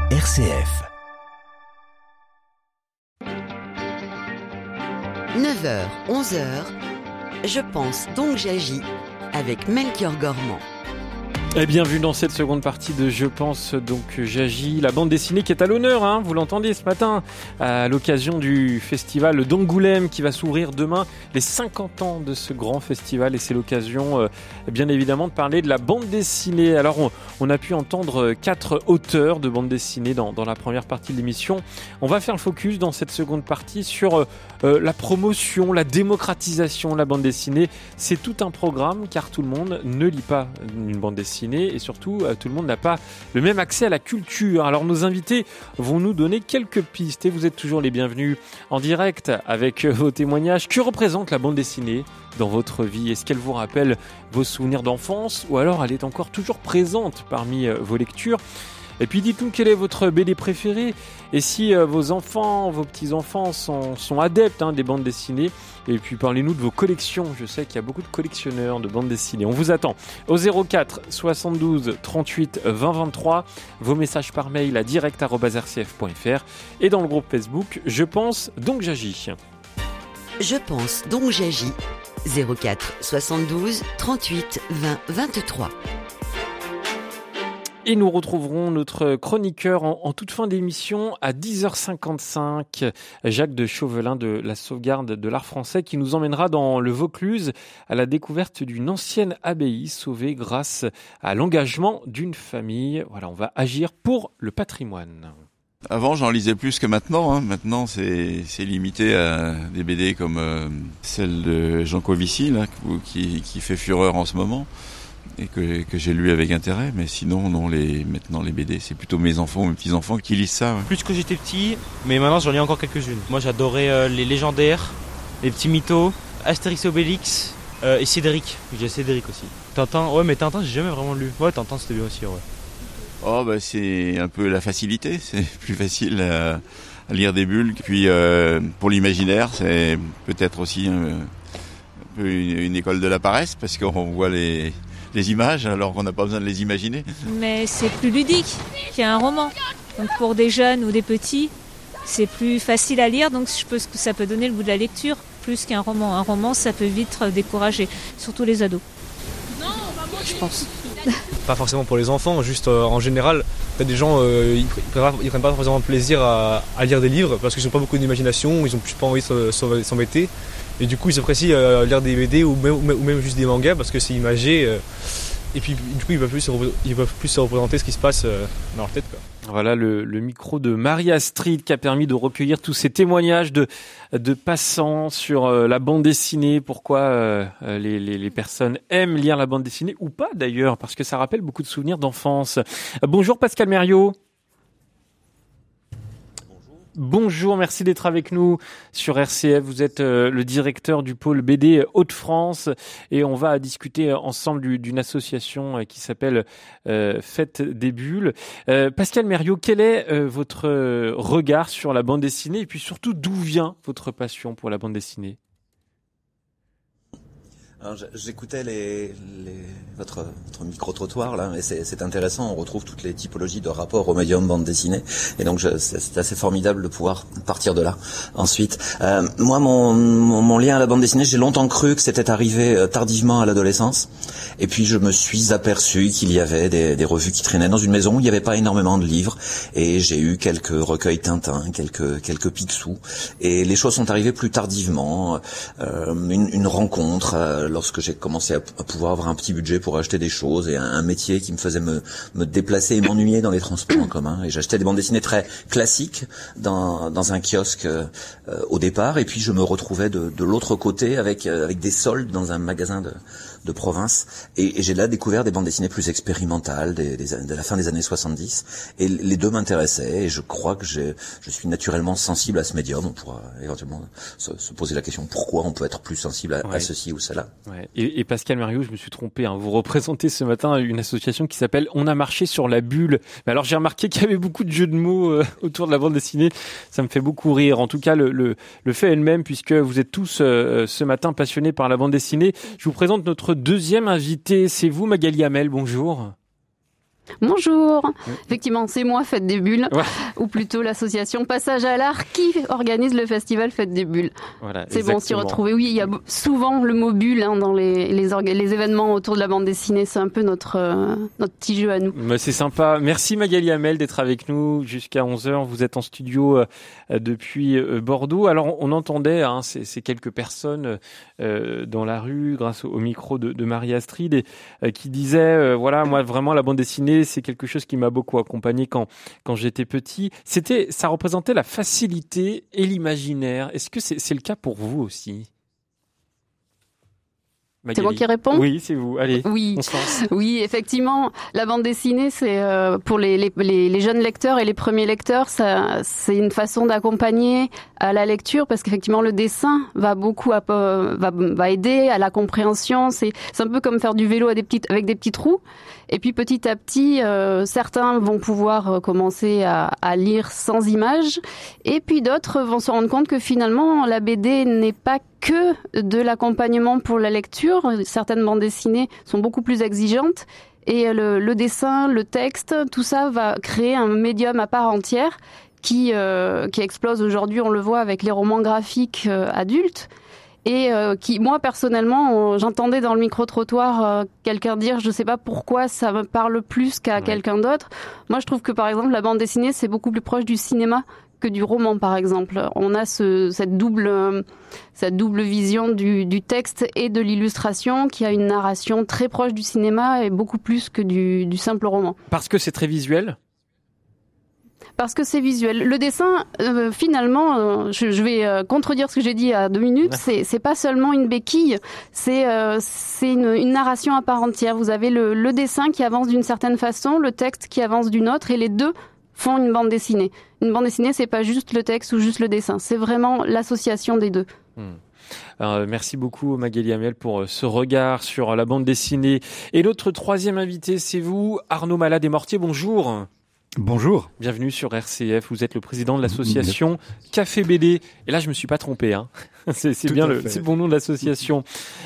RCF. 9h, 11h, je pense donc j'agis avec Melchior Gormand. Et bienvenue dans cette seconde partie de Je pense donc j'agis, la bande dessinée qui est à l'honneur, vous l'entendez ce matin, à l'occasion du festival d'Angoulême qui va s'ouvrir demain, les 50 ans de ce grand festival, et c'est l'occasion bien évidemment de parler de la bande dessinée. Alors on a pu entendre 4 auteurs de bande dessinée dans la première partie de l'émission. On va faire le focus dans cette seconde partie sur la promotion, la démocratisation de la bande dessinée. C'est tout un programme car tout le monde ne lit pas une bande dessinée. Et surtout, tout le monde n'a pas le même accès à la culture. Alors nos invités vont nous donner quelques pistes et vous êtes toujours les bienvenus en direct avec vos témoignages. Que représente la bande dessinée dans votre vie? Est-ce qu'elle vous rappelle vos souvenirs d'enfance ou alors elle est encore toujours présente parmi vos lectures? Et puis dites-nous quelle est votre BD préférée et si vos enfants, vos petits-enfants sont adeptes des bandes dessinées. Et puis parlez-nous de vos collections. Je sais qu'il y a beaucoup de collectionneurs de bandes dessinées. On vous attend au 04 72 38 20 23. Vos messages par mail à direct@rcf.fr et dans le groupe Facebook Je pense donc j'agis. Je pense donc j'agis. 04 72 38 20 23. Et nous retrouverons notre chroniqueur en toute fin d'émission à 10h55, Jacques de Chauvelin de la Sauvegarde de l'Art Français, qui nous emmènera dans le Vaucluse à la découverte d'une ancienne abbaye sauvée grâce à l'engagement d'une famille. Voilà, on va agir pour le patrimoine. Avant, j'en lisais plus que maintenant. Maintenant, c'est limité à des BD comme celle de Jean Covici, là, qui fait fureur en ce moment. Et que j'ai lu avec intérêt, mais sinon maintenant les BD c'est plutôt mes enfants ou mes petits-enfants qui lisent ça. Plus que j'étais petit, mais maintenant j'en lis encore quelques-unes. Moi j'adorais les légendaires, les petits mythos, Astérix et Obélix et Cédric. J'ai Cédric aussi. Tintin, ouais mais Tintin j'ai jamais vraiment lu. Ouais Tintin c'était bien aussi, ouais. Oh bah c'est un peu la facilité, c'est plus facile à lire des bulles. Puis pour l'imaginaire c'est peut-être aussi un peu une école de la paresse parce qu'on voit les images alors qu'on n'a pas besoin de les imaginer. Mais c'est plus ludique qu'un roman. Donc pour des jeunes ou des petits, c'est plus facile à lire, donc je pense que ça peut donner le goût de la lecture plus qu'un roman. Un roman, ça peut vite décourager, surtout les ados. Je pense. Pas forcément pour les enfants, juste en général, t'as des gens, ils prennent pas forcément plaisir à lire des livres parce qu'ils n'ont pas beaucoup d'imagination, ils ont juste pas envie de s'embêter. Et du coup, ils apprécient lire des BD ou même juste des mangas parce que c'est imagé. Et puis, du coup, ils peuvent plus se représenter ce qui se passe dans leur tête, quoi. Voilà le micro de Marie-Astrid qui a permis de recueillir tous ces témoignages de passants sur la bande dessinée, pourquoi les personnes aiment lire la bande dessinée ou pas d'ailleurs, parce que ça rappelle beaucoup de souvenirs d'enfance. Bonjour Pascal Mériot. Bonjour, merci d'être avec nous sur RCF. Vous êtes le directeur du pôle BD Hauts-de-France et on va discuter ensemble d'une association qui s'appelle Fête des Bulles. Pascal Mériot, quel est votre regard sur la bande dessinée et puis surtout d'où vient votre passion pour la bande dessinée ? Alors, j'écoutais votre micro-trottoir là, et c'est intéressant. On retrouve toutes les typologies de rapports au médium bande dessinée, et donc c'est assez formidable de pouvoir partir de là. Ensuite, moi, mon lien à la bande dessinée, j'ai longtemps cru que c'était arrivé tardivement à l'adolescence, et puis je me suis aperçu qu'il y avait des revues qui traînaient dans une maison où il n'y avait pas énormément de livres, et j'ai eu quelques recueils Tintin, quelques Picsou, et les choses sont arrivées plus tardivement. Une rencontre. Lorsque j'ai commencé à pouvoir avoir un petit budget pour acheter des choses et un métier qui me faisait me déplacer et m'ennuyer dans les transports en commun, et j'achetais des bandes dessinées très classiques dans un kiosque au départ, et puis je me retrouvais de l'autre côté avec des soldes dans un magasin de province, et j'ai là découvert des bandes dessinées plus expérimentales de la fin des années 70, et les deux m'intéressaient, et je crois que je suis naturellement sensible à ce médium. On pourra éventuellement se poser la question pourquoi on peut être plus sensible à ceci ou cela. Ouais. Et Pascal Mériot, je me suis trompé, vous représentez ce matin une association qui s'appelle On a marché sur la bulle. Mais alors j'ai remarqué qu'il y avait beaucoup de jeux de mots autour de la bande dessinée, ça me fait beaucoup rire. En tout cas le fait est le même, puisque vous êtes tous ce matin passionnés par la bande dessinée. Je vous présente notre deuxième invité, c'est vous Magali Hamel, bonjour. Bonjour. Oui. Effectivement, c'est moi, Fête des Bulles, Ouais. ou plutôt l'association Passage à l'Art qui organise le festival Fête des Bulles. Voilà, C'est bon, s'y retrouver. Oui, il y a souvent le mot bulle dans les événements autour de la bande dessinée. C'est un peu notre petit jeu à nous. Mais c'est sympa. Merci Magali Hamel d'être avec nous jusqu'à 11h. Vous êtes en studio depuis Bordeaux. Alors on entendait ces quelques personnes dans la rue grâce au micro de Marie-Astrid et qui disaient voilà, moi vraiment la bande dessinée c'est quelque chose qui m'a beaucoup accompagné quand j'étais petit. Ça représentait la facilité et l'imaginaire. Est-ce que c'est le cas pour vous aussi? Magali. C'est moi qui réponds? Oui, c'est vous. Allez, oui. on se lance. Oui, effectivement, la bande dessinée, c'est pour les jeunes lecteurs et les premiers lecteurs, c'est une façon d'accompagner à la lecture parce qu'effectivement le dessin va beaucoup va aider à la compréhension. C'est un peu comme faire du vélo avec des petits trous. Et puis petit à petit, certains vont pouvoir commencer à lire sans images, et puis d'autres vont se rendre compte que finalement la BD n'est pas que de l'accompagnement pour la lecture. Certaines bandes dessinées sont beaucoup plus exigeantes et le dessin, le texte, tout ça va créer un médium à part entière qui explose aujourd'hui. On le voit avec les romans graphiques adultes. Et moi personnellement, j'entendais dans le micro-trottoir quelqu'un dire, je sais pas pourquoi ça me parle plus qu'à quelqu'un d'autre. Moi, je trouve que par exemple, la bande dessinée, c'est beaucoup plus proche du cinéma que du roman, par exemple. On a cette double vision du texte et de l'illustration qui a une narration très proche du cinéma et beaucoup plus que du simple roman. Parce que c'est très visuel. Parce que c'est visuel. Le dessin, finalement, je vais contredire ce que j'ai dit à 2 minutes. C'est pas seulement une béquille, c'est une narration à part entière. Vous avez le dessin qui avance d'une certaine façon, le texte qui avance d'une autre, et les deux font une bande dessinée. Une bande dessinée, c'est pas juste le texte ou juste le dessin, c'est vraiment l'association des deux. Merci beaucoup Magali Hamel pour ce regard sur la bande dessinée. Et notre troisième invité, c'est vous, Arnaud Malade-et-Mortier. Bonjour. Bonjour. Bienvenue sur RCF. Vous êtes le président de l'association Café BD. Et là, je me suis pas trompé, hein. C'est bien c'est le bon nom de l'association.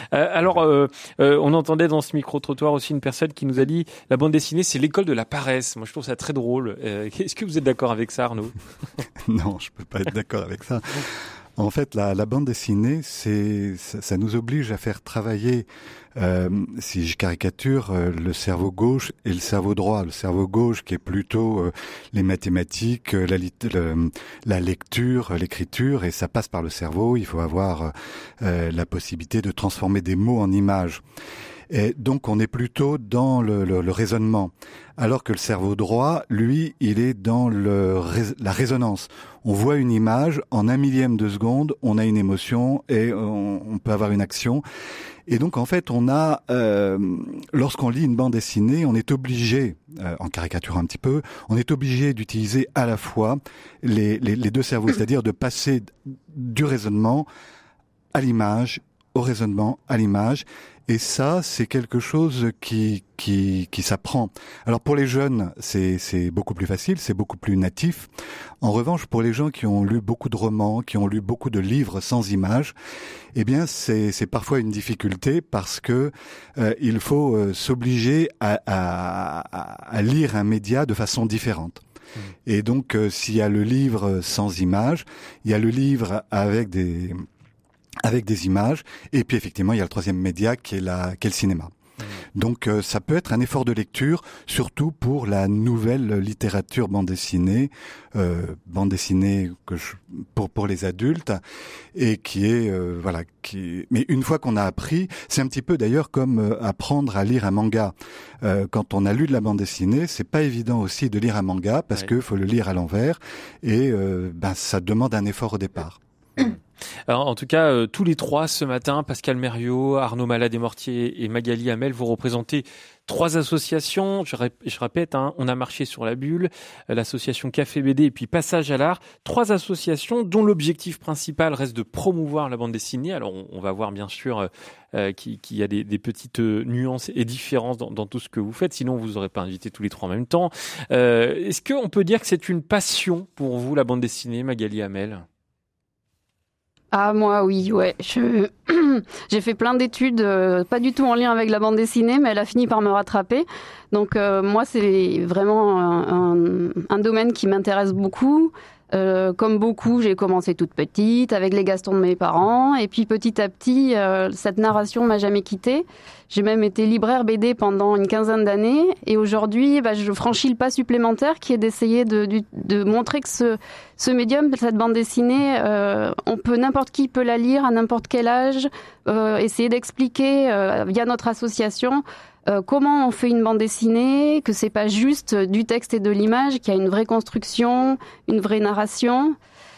On entendait dans ce micro-trottoir aussi une personne qui nous a dit la bande dessinée, c'est l'école de la paresse. Moi, je trouve ça très drôle. Est-ce que vous êtes d'accord avec ça, Arnaud? Non, je peux pas être d'accord avec ça. En fait, la bande dessinée, ça nous oblige à faire travailler, si je caricature, le cerveau gauche et le cerveau droit. Le cerveau gauche qui est plutôt les mathématiques, la lecture, l'écriture, et ça passe par le cerveau. Il faut avoir la possibilité de transformer des mots en images. Et donc on est plutôt dans le raisonnement, alors que le cerveau droit, lui, il est dans la résonance. On voit une image, en 1/1000 de seconde, on a une émotion et on peut avoir une action. Et donc en fait, on a, lorsqu'on lit une bande dessinée, on est obligé, en caricaturant un petit peu, on est obligé d'utiliser à la fois les deux cerveaux, c'est-à-dire de passer du raisonnement à l'image, au raisonnement, à l'image. Et ça, c'est quelque chose qui s'apprend. Alors pour les jeunes, c'est beaucoup plus facile, c'est beaucoup plus natif. En revanche, pour les gens qui ont lu beaucoup de romans, qui ont lu beaucoup de livres sans images, eh bien c'est parfois une difficulté parce que il faut s'obliger à lire un média de façon différente. Et donc s'il y a le livre sans images, il y a le livre avec des images, et puis effectivement il y a le troisième média qui est le cinéma. Donc ça peut être un effort de lecture, surtout pour la nouvelle littérature bande dessinée pour les adultes, et qui est mais une fois qu'on a appris, c'est un petit peu d'ailleurs comme apprendre à lire un manga. Quand on a lu de la bande dessinée, c'est pas évident aussi de lire un manga parce que faut le lire à l'envers, et ça demande un effort au départ. Alors, en tout cas, tous les trois ce matin, Pascal Mériot, Arnaud Malade-et-Mortier et Magali Hamel, vous représentez 3 associations. Je répète, on a marché sur la bulle, l'association Café BD et puis Passage à l'Art. 3 associations dont l'objectif principal reste de promouvoir la bande dessinée. Alors, on va voir bien sûr qu'il y a des petites nuances et différences dans tout ce que vous faites. Sinon, vous n'aurez pas invité tous les 3 en même temps. Est-ce qu'on peut dire que c'est une passion pour vous, la bande dessinée, Magali Hamel ? Ah moi oui, ouais. J'ai fait plein d'études, pas du tout en lien avec la bande dessinée, mais elle a fini par me rattraper. Donc moi c'est vraiment un domaine qui m'intéresse beaucoup. Comme beaucoup, j'ai commencé toute petite avec les Gastons de mes parents, et puis petit à petit, cette narration m'a jamais quittée. J'ai même été libraire BD pendant une 15aine d'années, et aujourd'hui, je franchis le pas supplémentaire qui est d'essayer de montrer que ce médium, cette bande dessinée, n'importe qui peut la lire à n'importe quel âge, essayer d'expliquer via notre association comment on fait une bande dessinée, que c'est pas juste du texte et de l'image, qu'il y a une vraie construction, une vraie narration,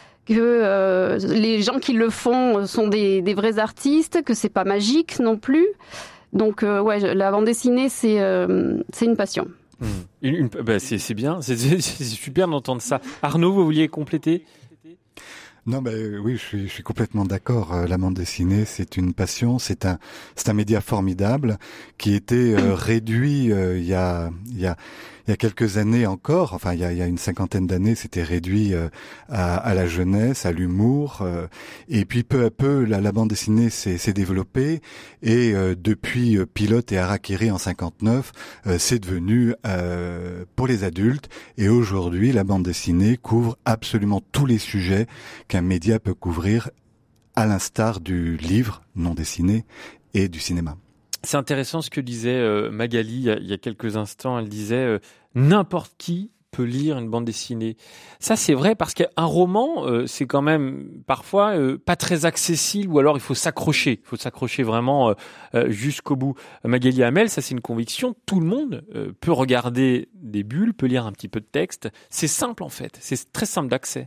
que les gens qui le font sont des vrais artistes, que c'est pas magique non plus. Donc la bande dessinée c'est une passion. C'est bien, c'est super d'entendre ça. Arnaud, vous vouliez compléter ? Non, oui, je suis complètement d'accord. La bande dessinée, c'est une passion, c'est un média formidable qui était réduit il y a quelques années encore. Enfin, il y a une 50aine d'années, c'était réduit à la jeunesse, à l'humour. Et puis peu à peu, la bande dessinée s'est développée. Et depuis Pilote et Harakiri en 59, c'est devenu pour les adultes. Et aujourd'hui, la bande dessinée couvre absolument tous les sujets qu'un média peut couvrir, à l'instar du livre non dessiné et du cinéma. C'est intéressant ce que disait Magali il y a quelques instants. Elle disait n'importe qui peut lire une bande dessinée. Ça, c'est vrai parce qu'un roman, c'est quand même parfois pas très accessible, ou alors il faut s'accrocher. Il faut s'accrocher vraiment jusqu'au bout. Magali Hamel, ça c'est une conviction. Tout le monde peut regarder des bulles, peut lire un petit peu de texte. C'est simple en fait. C'est très simple d'accès.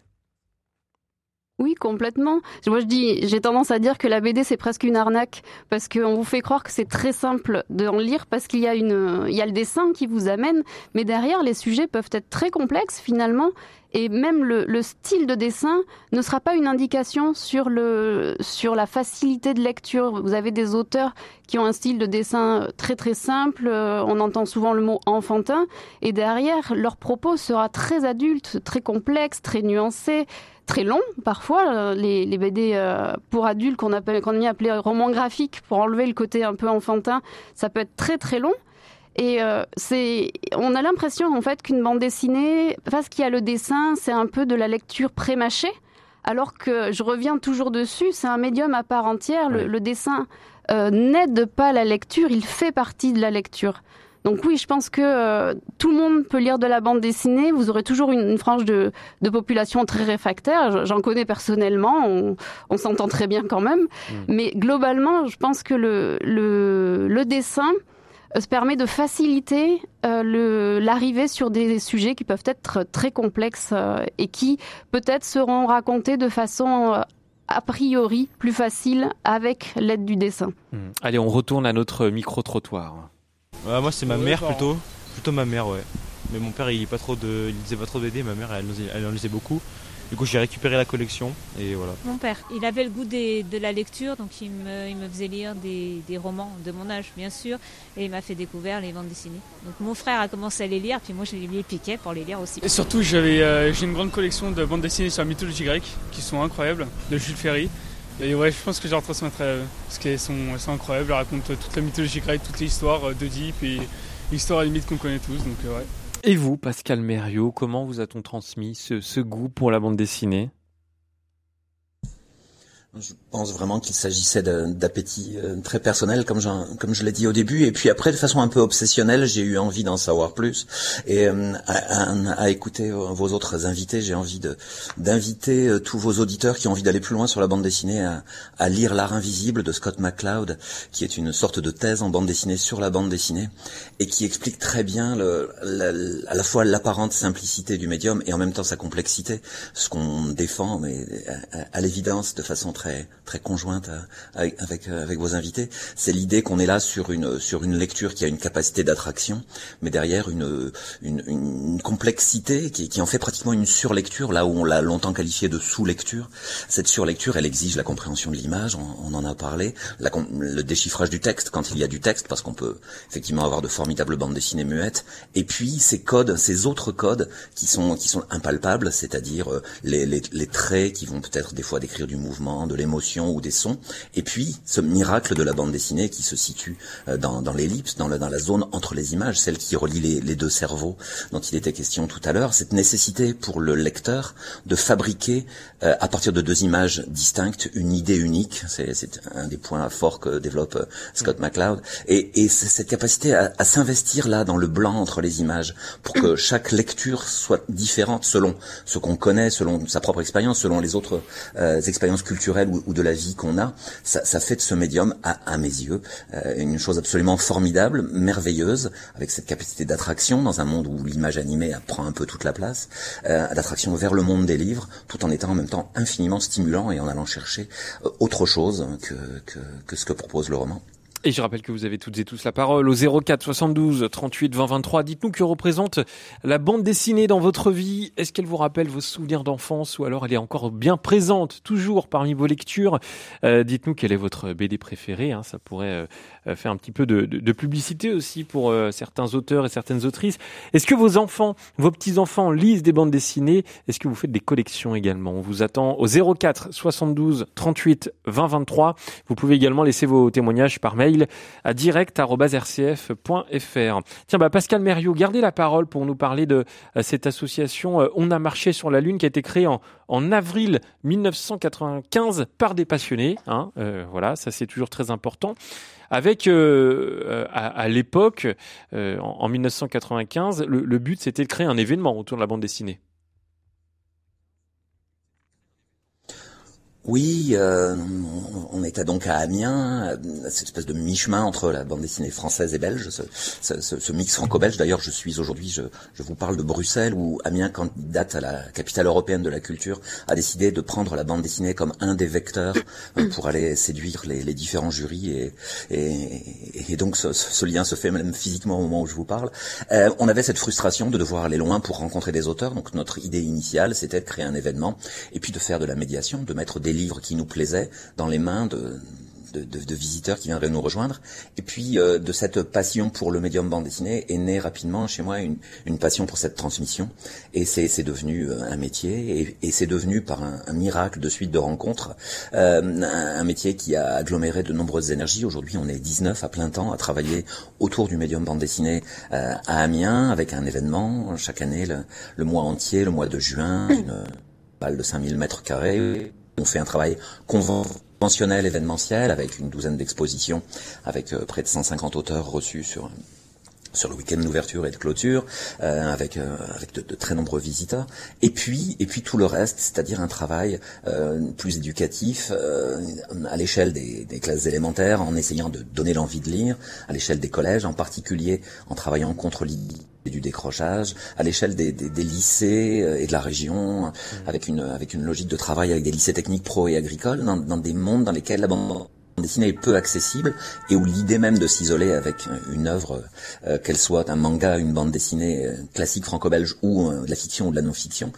Oui, complètement. Moi, j'ai tendance à dire que la BD, c'est presque une arnaque, parce qu'on vous fait croire que c'est très simple d'en lire, parce qu'il y a le dessin qui vous amène, mais derrière, les sujets peuvent être très complexes, finalement, et même le style de dessin ne sera pas une indication sur la facilité de lecture. Vous avez des auteurs qui ont un style de dessin très très simple, on entend souvent le mot enfantin, et derrière, leur propos sera très adulte, très complexe, très nuancé, très long parfois, les BD pour adultes qu'on a appelé romans graphiques pour enlever le côté un peu enfantin, ça peut être très très long. Et on a l'impression en fait qu'une bande dessinée, parce qu'il y a le dessin, c'est un peu de la lecture pré-mâchée, alors que je reviens toujours dessus, c'est un médium à part entière. Le dessin n'aide pas la lecture, il fait partie de la lecture. Donc oui, je pense que tout le monde peut lire de la bande dessinée. Vous aurez toujours une frange de population très réfractaire. J'en connais personnellement, on s'entend très bien quand même. Mais globalement, je pense que le dessin se permet de faciliter l'arrivée sur des sujets qui peuvent être très complexes et qui peut-être seront racontés de façon a priori plus facile avec l'aide du dessin. Allez, on retourne à notre micro-trottoir. Moi c'est ma mère plutôt ma mère, ouais. Mais mon père il lisait pas trop de BD, ma mère elle en lisait beaucoup. Du coup j'ai récupéré la collection et voilà. Mon père, il avait le goût de la lecture, donc il me faisait lire des romans de mon âge bien sûr, et il m'a fait découvrir les bandes dessinées. Donc mon frère a commencé à les lire, puis moi je les piquais pour les lire aussi. Et surtout j'ai une grande collection de bandes dessinées sur la mythologie grecque qui sont incroyables, de Jules Ferry. Et ouais, je pense que je les retransmettrai parce qu'elles sont incroyables, elles racontent toute la mythologie grecque, toute l'histoire d'Oedipe et l'histoire à la limite qu'on connaît tous, donc ouais. Et vous, Pascal Mériot, comment vous a-t-on transmis ce goût pour la bande dessinée ? Je pense vraiment qu'il s'agissait d'appétit très personnel, comme je l'ai dit au début, et puis après de façon un peu obsessionnelle, j'ai eu envie d'en savoir plus, et à écouter vos autres invités, j'ai envie d'inviter tous vos auditeurs qui ont envie d'aller plus loin sur la bande dessinée à lire L'Art invisible de Scott McCloud, qui est une sorte de thèse en bande dessinée sur la bande dessinée, et qui explique très bien à la fois l'apparente simplicité du médium et en même temps sa complexité, ce qu'on défend, mais à l'évidence de façon très conjointe avec vos invités, c'est l'idée qu'on est là sur une lecture qui a une capacité d'attraction, mais derrière une complexité qui en fait pratiquement une surlecture, là où on l'a longtemps qualifié de sous-lecture. Cette surlecture, elle exige la compréhension de l'image, on en a parlé, le déchiffrage du texte quand il y a du texte, parce qu'on peut effectivement avoir de formidables bandes dessinées muettes, et puis ces autres codes qui sont impalpables, c'est-à-dire les traits qui vont peut-être des fois décrire du mouvement, de l'émotion ou des sons, et puis ce miracle de la bande dessinée qui se situe dans l'ellipse, dans la zone entre les images, celle qui relie les deux cerveaux dont il était question tout à l'heure, cette nécessité pour le lecteur de fabriquer à partir de deux images distinctes une idée unique. C'est un des points forts que développe Scott McCloud, et c'est cette capacité à s'investir là dans le blanc entre les images pour que chaque lecture soit différente selon ce qu'on connaît, selon sa propre expérience, selon les autres expériences culturelles ou de la vie qu'on a. Ça fait de ce médium, à mes yeux, une chose absolument formidable, merveilleuse, avec cette capacité d'attraction dans un monde où l'image animée prend un peu toute la place, d'attraction vers le monde des livres, tout en étant en même temps infiniment stimulant et en allant chercher autre chose que ce que propose le roman. Et je rappelle que vous avez toutes et tous la parole au 04 72 38 20 23. Dites-nous que représente la bande dessinée dans votre vie. Est-ce qu'elle vous rappelle vos souvenirs d'enfance ou alors elle est encore bien présente, toujours parmi vos lectures? Dites-nous quelle est votre BD préférée. Ça pourrait faire un petit peu de publicité aussi pour certains auteurs et certaines autrices. Est-ce que vos enfants, vos petits-enfants lisent des bandes dessinées? Est-ce que vous faites des collections également? On vous attend au 04 72 38 20 23. Vous pouvez également laisser vos témoignages par mail à direct@rcf.fr. Tiens, Pascal Mériot, gardez la parole pour nous parler de cette association On a marché sur la Lune qui a été créée en avril 1995 par des passionnés. Voilà, ça c'est toujours très important. Avec, à l'époque, en 1995, le but c'était de créer un événement autour de la bande dessinée. Oui, on était donc à Amiens, cette espèce de mi-chemin entre la bande dessinée française et belge, ce mix franco-belge. D'ailleurs, je vous parle de Bruxelles, où Amiens, candidate à la capitale européenne de la culture, a décidé de prendre la bande dessinée comme un des vecteurs pour aller séduire les différents jurys, et donc ce lien se fait même physiquement au moment où je vous parle. On avait cette frustration de devoir aller loin pour rencontrer des auteurs, donc notre idée initiale, c'était de créer un événement, et puis de faire de la médiation, de mettre des livres qui nous plaisaient dans les mains de visiteurs qui viendraient nous rejoindre. Et puis de cette passion pour le médium bande dessinée est née rapidement chez moi une passion pour cette transmission, et c'est devenu un métier, et c'est devenu par un miracle de suite de rencontres un métier qui a aggloméré de nombreuses énergies. Aujourd'hui on est 19 à plein temps à travailler autour du médium bande dessinée à Amiens, avec un événement chaque année, le mois entier, le mois de juin, une balle de 5000 mètres carrés. On fait un travail conventionnel, événementiel, avec une douzaine d'expositions, avec près de 150 auteurs reçus sur le week-end d'ouverture et de clôture, avec de très nombreux visiteurs, et puis tout le reste, c'est-à-dire un travail plus éducatif à l'échelle des classes élémentaires, en essayant de donner l'envie de lire, à l'échelle des collèges, en particulier en travaillant contre l'idée du décrochage, à l'échelle des lycées et de la région, avec une logique de travail avec des lycées techniques pro et agricoles, dans des mondes dans lesquels la bande dessinée est peu accessible, et où l'idée même de s'isoler avec une œuvre, qu'elle soit un manga, une bande dessinée classique franco-belge, ou de la fiction ou de la non-fiction,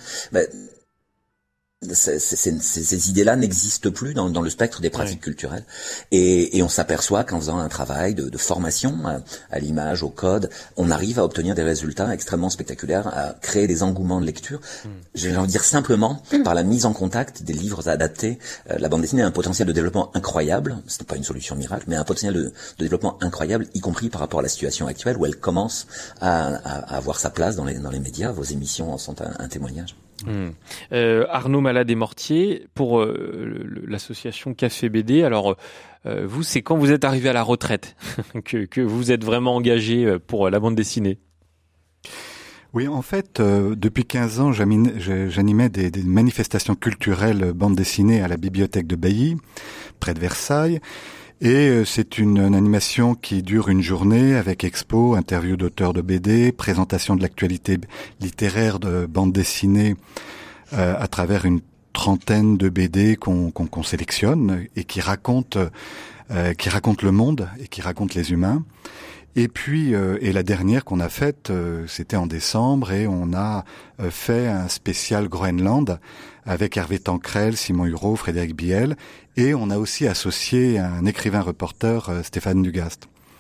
ces idées-là n'existent plus dans le spectre des pratiques culturelles, et on s'aperçoit qu'en faisant un travail de formation à l'image, au code, on arrive à obtenir des résultats extrêmement spectaculaires, à créer des engouements de lecture. J'ai envie de dire simplement par la mise en contact des livres adaptés. La bande dessinée a un potentiel de développement incroyable, ce n'est pas une solution miracle, mais un potentiel de développement incroyable, y compris par rapport à la situation actuelle où elle commence à avoir sa place dans les médias. Vos émissions en sont un témoignage. Arnaud Malade-et-Mortier, pour l'association Café BD, alors vous, c'est quand vous êtes arrivé à la retraite que vous êtes vraiment engagé pour la bande dessinée? Oui, en fait, depuis 15 ans, j'animais des manifestations culturelles bande dessinée à la bibliothèque de Bailly, près de Versailles. Et c'est une animation qui dure une journée, avec expo, interview d'auteurs de BD, présentation de l'actualité littéraire de bande dessinée à travers une trentaine de BD qu'on sélectionne et qui racontent le monde et qui racontent les humains. Et puis, et la dernière qu'on a faite, c'était en décembre, et on a fait un spécial Groenland avec Hervé Tancrel, Simon Hureau, Frédéric Biel, et on a aussi associé un écrivain-reporter, Stéphane Dugast.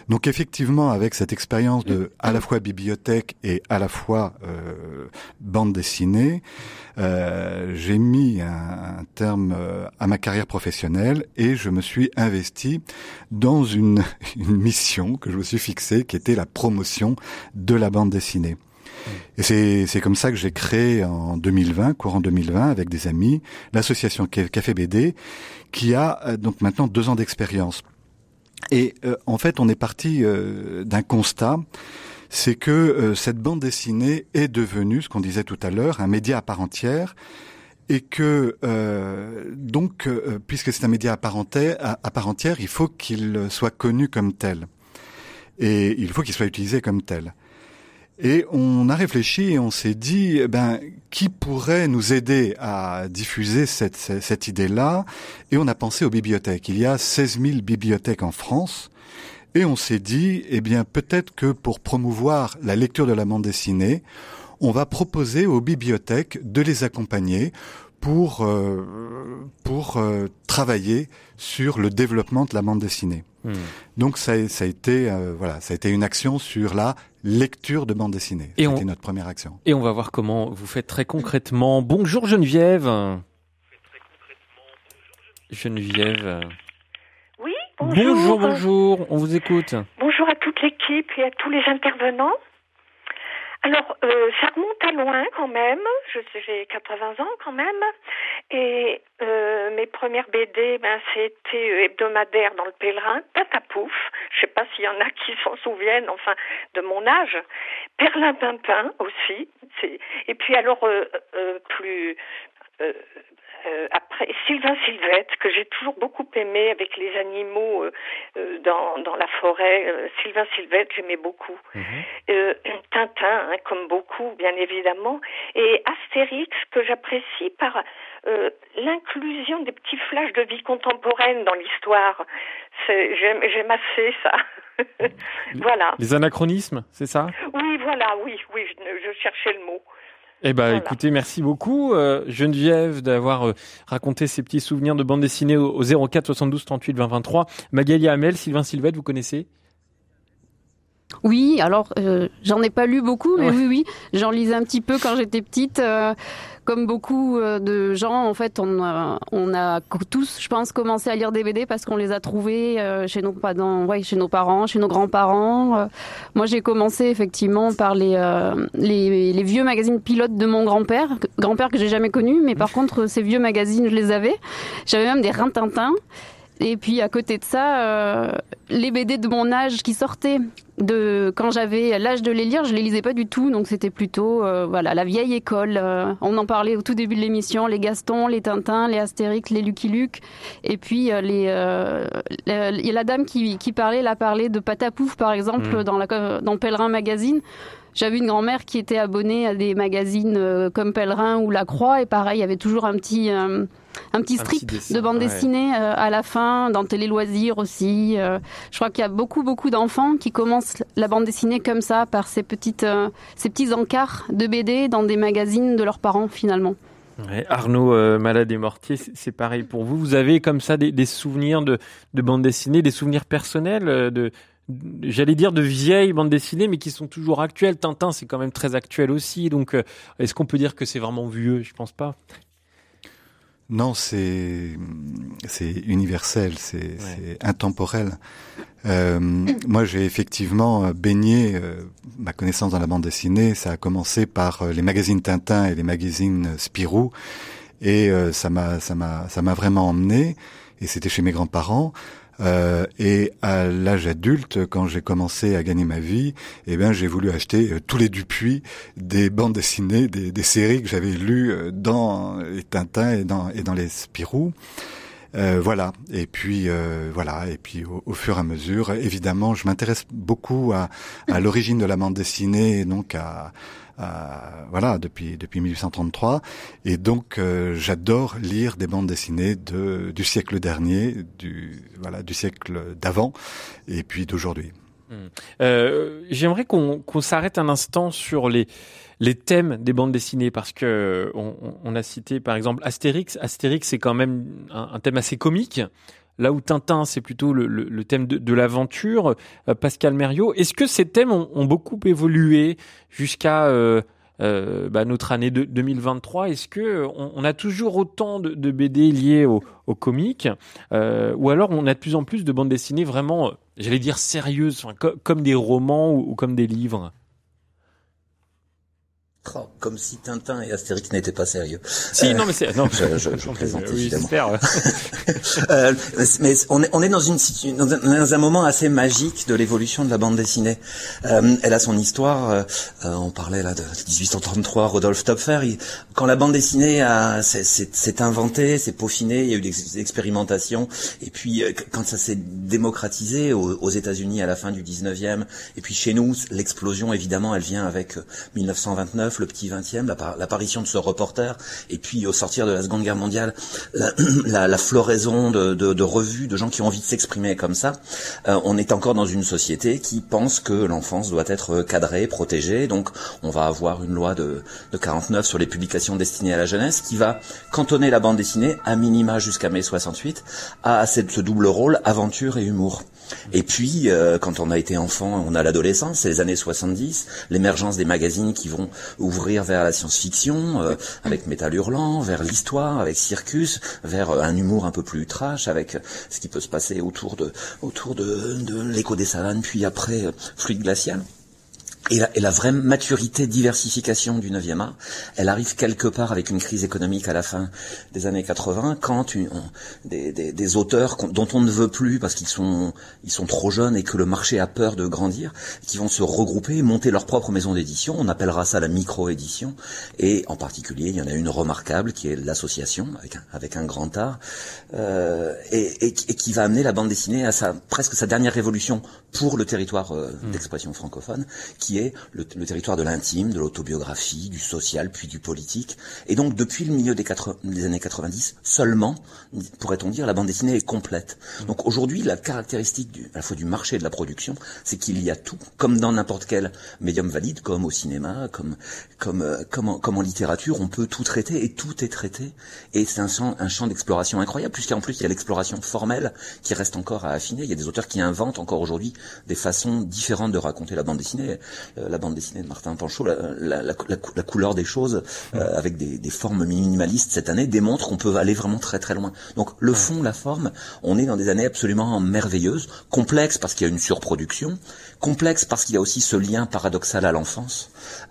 Donc effectivement, avec cette expérience de à la fois bibliothèque et à la fois bande dessinée, j'ai mis un terme à ma carrière professionnelle et je me suis investi dans une mission que je me suis fixée, qui était la promotion de la bande dessinée. Et c'est comme ça que j'ai créé en 2020, courant 2020, avec des amis, l'association Café BD, qui a donc maintenant 2 ans d'expérience. Et en fait, on est parti d'un constat, c'est que cette bande dessinée est devenue, ce qu'on disait tout à l'heure, un média à part entière, et que donc, puisque c'est un média à part entière, il faut qu'il soit connu comme tel, et il faut qu'il soit utilisé comme tel. Et on a réfléchi et on s'est dit, qui pourrait nous aider à diffuser cette idée-là? Et on a pensé aux bibliothèques. Il y a 16 000 bibliothèques en France. Et on s'est dit, peut-être que pour promouvoir la lecture de la bande dessinée, on va proposer aux bibliothèques de les accompagner pour travailler sur le développement de la bande dessinée. Donc ça a été une action sur la lecture de bande dessinée. C'était notre première action. Et on va voir comment vous faites très concrètement. Bonjour Geneviève. Geneviève. Oui, bonjour. Bonjour, on vous écoute. Bonjour à toute l'équipe et à tous les intervenants. Alors, ça remonte à loin quand même, j'ai 80 ans quand même, et mes premières BD, c'était hebdomadaire dans le Pèlerin, Patapouf, je sais pas s'il y en a qui s'en souviennent, enfin, de mon âge, Perlimpinpin aussi, et puis alors, après Sylvain Sylvette, que j'ai toujours beaucoup aimé avec les animaux dans la forêt. Sylvain Sylvette, j'aimais beaucoup. Tintin, comme beaucoup, bien évidemment. Et Astérix, que j'apprécie par l'inclusion des petits flashs de vie contemporaine dans l'histoire. J'aime assez ça. Voilà. Les anachronismes, c'est ça? Oui, voilà, oui, je cherchais le mot. Voilà. Écoutez, merci beaucoup Geneviève d'avoir raconté ces petits souvenirs de bande dessinée au 04 72 38 20 23. Magali Hamel, Sylvain Sylvette, vous connaissez? Oui, alors j'en ai pas lu beaucoup, mais oui, j'en lisais un petit peu quand j'étais petite. Comme beaucoup de gens, en fait, on a tous, je pense, commencé à lire des BD parce qu'on les a trouvés chez nos parents, chez nos grands-parents. Moi, j'ai commencé effectivement par les vieux magazines pilotes de mon grand-père que j'ai jamais connu, mais par contre, ces vieux magazines, je les avais. J'avais même des Rintintin. Et puis à côté de ça, les BD de mon âge qui sortaient quand j'avais l'âge de les lire, je les lisais pas du tout, donc c'était plutôt la vieille école. On en parlait au tout début de l'émission, les Gaston, les Tintin, les Astérix, les Lucky Luke, et puis la dame qui parlait, elle a parlé de Patapouf par exemple dans Pèlerin Magazine. J'avais une grand-mère qui était abonnée à des magazines comme Pèlerin ou La Croix, et pareil, il y avait toujours un petit strip de bande dessinée à la fin, dans Télé Loisirs aussi. Je crois qu'il y a beaucoup d'enfants qui commencent la bande dessinée comme ça, par ces petits encarts de BD dans des magazines de leurs parents finalement. Ouais, Arnaud Malade et Mortier, c'est pareil pour vous. Vous avez comme ça des souvenirs de bande dessinée, des souvenirs personnels j'allais dire de vieilles bandes dessinées, mais qui sont toujours actuelles. Tintin, c'est quand même très actuel aussi. Donc, est-ce qu'on peut dire que c'est vraiment vieux? Je pense pas. Non, c'est universel, c'est intemporel. Moi, j'ai effectivement baigné ma connaissance dans la bande dessinée. Ça a commencé par les magazines Tintin et les magazines Spirou, et ça m'a vraiment emmené. Et c'était chez mes grands-parents. Et à l'âge adulte, quand j'ai commencé à gagner ma vie, j'ai voulu acheter tous les Dupuis des bandes dessinées, des séries que j'avais lues dans les Tintins et dans les Spirou. Voilà. Et puis au fur et à mesure, évidemment, je m'intéresse beaucoup à l'origine de la bande dessinée, et donc depuis 1833, et donc j'adore lire des bandes dessinées du siècle dernier, du siècle d'avant, et puis d'aujourd'hui. J'aimerais qu'on s'arrête un instant sur les thèmes des bandes dessinées, parce que on a cité par exemple Astérix. Astérix, c'est quand même un thème assez comique. là où Tintin, c'est plutôt le thème de l'aventure. Pascal Mériot, est-ce que ces thèmes ont beaucoup évolué jusqu'à notre année 2023? Est-ce que on a toujours autant de BD liés au comics, ou alors on a de plus en plus de bandes dessinées vraiment, j'allais dire sérieuses, comme des romans ou comme des livres? Oh, comme si Tintin et Astérix n'étaient pas sérieux. Si, non, mais c'est, non, je plaisante évidemment. J'espère. Mais on est dans un moment assez magique de l'évolution de la bande dessinée. Elle a son histoire. On parlait là de 1833, Rodolphe Töpffer. Quand la bande dessinée s'est inventée, s'est peaufinée, il y a eu des expérimentations. Et puis quand ça s'est démocratisé aux États-Unis à la fin du 19e, et puis chez nous, l'explosion évidemment, elle vient avec 1929. Le petit 20e, l'apparition de ce reporter, et puis au sortir de la Seconde Guerre mondiale, la floraison de revues, de gens qui ont envie de s'exprimer comme ça. On est encore dans une société qui pense que l'enfance doit être cadrée, protégée, donc on va avoir une loi de 49 sur les publications destinées à la jeunesse qui va cantonner la bande dessinée, à minima jusqu'à mai 68, à ce double rôle, aventure et humour. Et puis, quand on a été enfant, on a l'adolescence, c'est les années 70, l'émergence des magazines qui vont ouvrir vers la science-fiction, avec Métal Hurlant, vers l'histoire, avec Circus, vers un humour un peu plus trash, avec ce qui peut se passer autour de l'écho des savanes, puis après Fluide glacial. Et la vraie maturité, diversification du 9e art, elle arrive quelque part avec une crise économique à la fin des années 80, quand des auteurs dont on ne veut plus parce qu'ils sont trop jeunes et que le marché a peur de grandir, qui vont se regrouper, monter leur propre maison d'édition. On appellera ça la micro-édition. Et en particulier, il y en a une remarquable qui est l'association avec un grand art, et qui va amener la bande dessinée à presque sa dernière révolution pour le territoire d'expression francophone, qui est le territoire de l'intime, de l'autobiographie, du social, puis du politique. Et donc, depuis le milieu des années 90, seulement, pourrait-on dire, la bande dessinée est complète. Donc aujourd'hui, la caractéristique à la fois du marché et de la production, c'est qu'il y a tout, comme dans n'importe quel médium valide, comme au cinéma, comme en littérature, on peut tout traiter, et tout est traité. Et c'est un champ d'exploration incroyable, puisqu'en plus, il y a l'exploration formelle qui reste encore à affiner. Il y a des auteurs qui inventent encore aujourd'hui des façons différentes de raconter la bande dessinée. La bande dessinée de Martin Panchaud, la couleur des choses, avec des formes minimalistes cette année, démontre qu'on peut aller vraiment très très loin. Donc le fond, la forme, on est dans des années absolument merveilleuses, complexes parce qu'il y a une surproduction, complexe parce qu'il y a aussi ce lien paradoxal à l'enfance,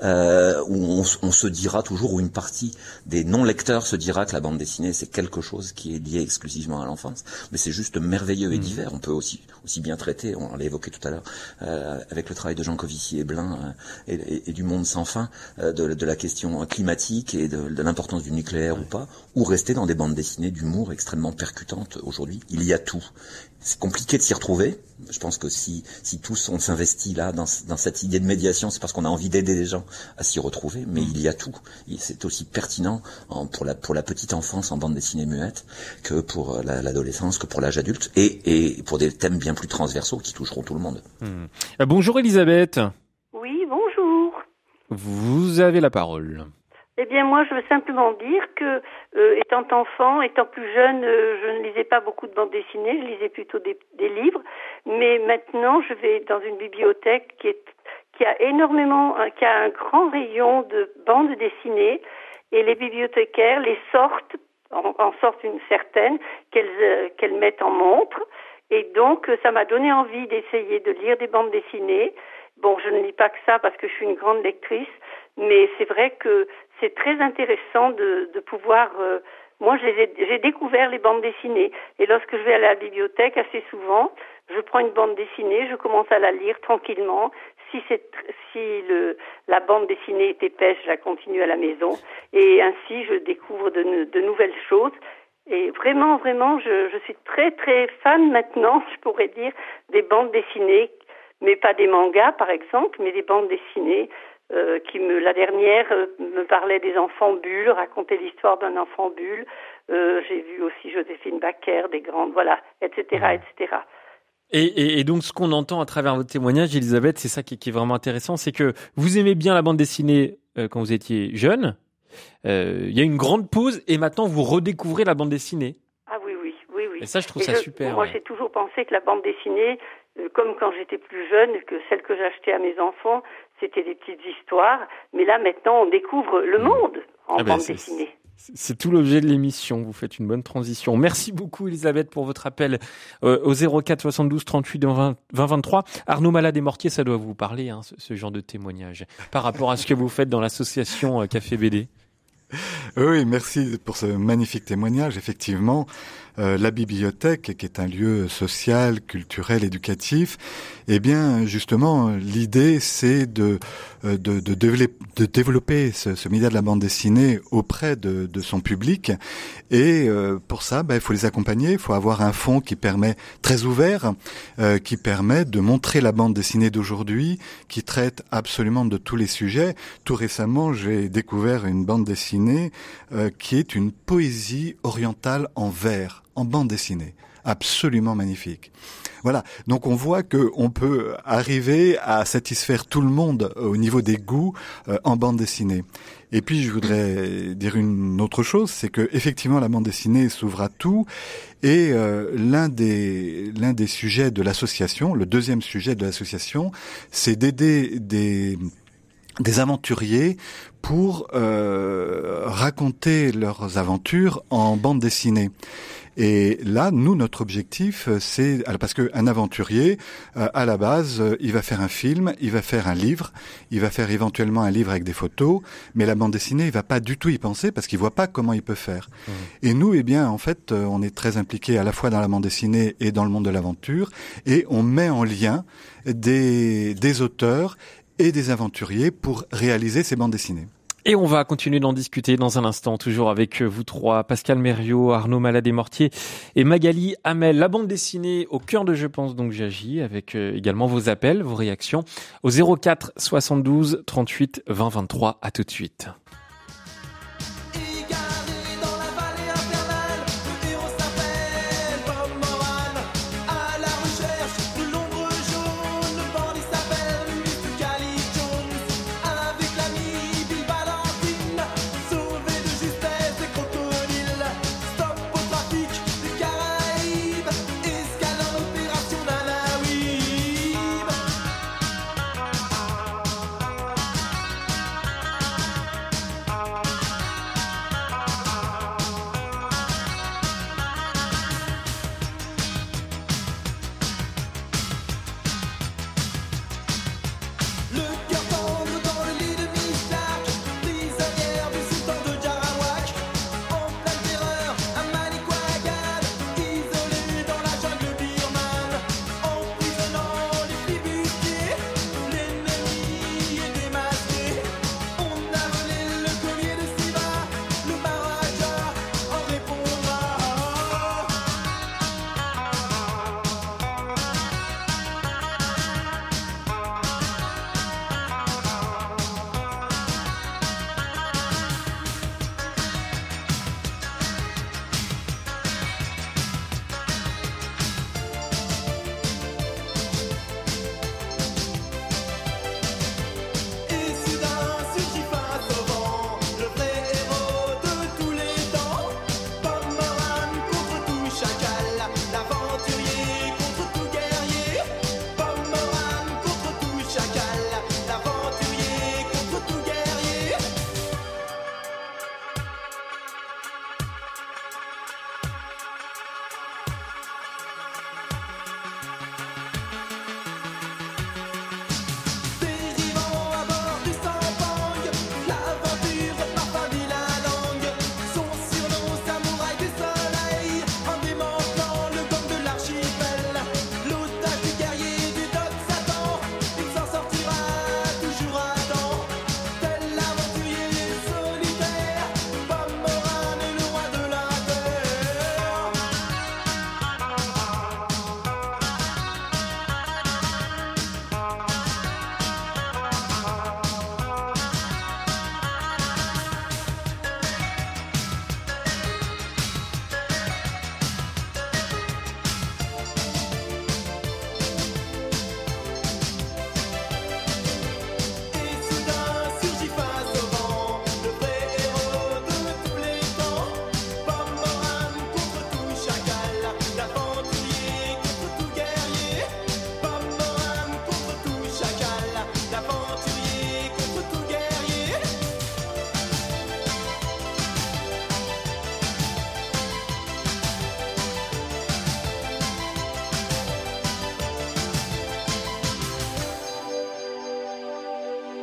où on se dira toujours, ou une partie des non-lecteurs se dira que la bande dessinée c'est quelque chose qui est lié exclusivement à l'enfance, mais c'est juste merveilleux et divers. On peut aussi bien traiter, on l'a évoqué tout à l'heure, avec le travail de Jean Covici et Blin, et du monde sans fin, de la question climatique et de l'importance du nucléaire ou pas, ou rester dans des bandes dessinées d'humour extrêmement percutantes aujourd'hui. Il y a tout. C'est compliqué de s'y retrouver. Je pense que si tous on s'investit là dans cette idée de médiation, c'est parce qu'on a envie d'aider les gens à s'y retrouver. Mais il y a tout. C'est aussi pertinent pour la petite enfance en bande dessinée muette que pour l'adolescence, que pour l'âge adulte, et pour des thèmes bien plus transversaux qui toucheront tout le monde. Bonjour Elisabeth. Oui, bonjour. Vous avez la parole. Eh bien, moi, je veux simplement dire que, étant enfant, étant plus jeune, je ne lisais pas beaucoup de bandes dessinées, je lisais plutôt des livres. Mais maintenant, je vais dans une bibliothèque qui a un grand rayon de bandes dessinées, et les bibliothécaires les sortent, en sortent une certaine, qu'elles mettent en montre. Et donc, ça m'a donné envie d'essayer de lire des bandes dessinées. Bon, je ne lis pas que ça parce que je suis une grande lectrice, mais c'est vrai que c'est très intéressant de pouvoir... moi, j'ai découvert les bandes dessinées. Et lorsque je vais à la bibliothèque, assez souvent, je prends une bande dessinée, je commence à la lire tranquillement. Si la bande dessinée est épaisse, je la continue à la maison. Et ainsi, je découvre de nouvelles choses. Et vraiment, je suis très, très fan maintenant, je pourrais dire, des bandes dessinées, mais pas des mangas, par exemple, mais des bandes dessinées la dernière me parlait des enfants bulles, racontait l'histoire d'un enfant bulle. J'ai vu aussi Joséphine Baker, des grandes, voilà, etc., etc. Et donc, ce qu'on entend à travers votre témoignage, Elisabeth, c'est ça qui est vraiment intéressant, c'est que vous aimez bien la bande dessinée quand vous étiez jeune. Il y a une grande pause et maintenant vous redécouvrez la bande dessinée. Ah oui, oui. Et ça, je trouve ça super. Moi, j'ai toujours pensé que la bande dessinée, comme quand j'étais plus jeune, que celle que j'achetais à mes enfants, c'était des petites histoires. Mais là, maintenant, on découvre le monde en bande dessinée. C'est tout l'objet de l'émission. Vous faites une bonne transition. Merci beaucoup, Elisabeth, pour votre appel au 04 72 38 20 23. Arnaud Malade-et-Mortier, ça doit vous parler, hein, ce genre de témoignage, par rapport à ce que vous faites dans l'association Café BD. Oui, merci pour ce magnifique témoignage. Effectivement, la bibliothèque, qui est un lieu social, culturel, éducatif, eh bien, justement, l'idée, c'est de développer ce média de la bande dessinée auprès de son public. Et pour ça, il faut les accompagner. Il faut avoir un fonds qui permet, très ouvert, qui permet de montrer la bande dessinée d'aujourd'hui, qui traite absolument de tous les sujets. Tout récemment, j'ai découvert une bande dessinée qui est une poésie orientale en vers, en bande dessinée. Absolument magnifique. Voilà. Donc on voit que on peut arriver à satisfaire tout le monde au niveau des goûts en bande dessinée. Et puis je voudrais dire une autre chose, c'est que effectivement la bande dessinée s'ouvre à tout. Et l'un des sujets de l'association, le deuxième sujet de l'association, c'est d'aider des aventuriers pour raconter leurs aventures en bande dessinée. Et là, nous, notre objectif, c'est parce que un aventurier, à la base, il va faire un film, il va faire un livre, il va faire éventuellement un livre avec des photos, mais la bande dessinée, il va pas du tout y penser parce qu'il voit pas comment il peut faire. Et nous, eh bien, en fait, on est très impliqués à la fois dans la bande dessinée et dans le monde de l'aventure, et on met en lien des auteurs et des aventuriers pour réaliser ces bandes dessinées. Et on va continuer d'en discuter dans un instant, toujours avec vous trois, Pascal Mériot, Arnaud Malade-et-Mortier et Magali Hamel. La bande dessinée au cœur de Je pense donc j'agis, avec également vos appels, vos réactions au 04 72 38 20 23. À tout de suite.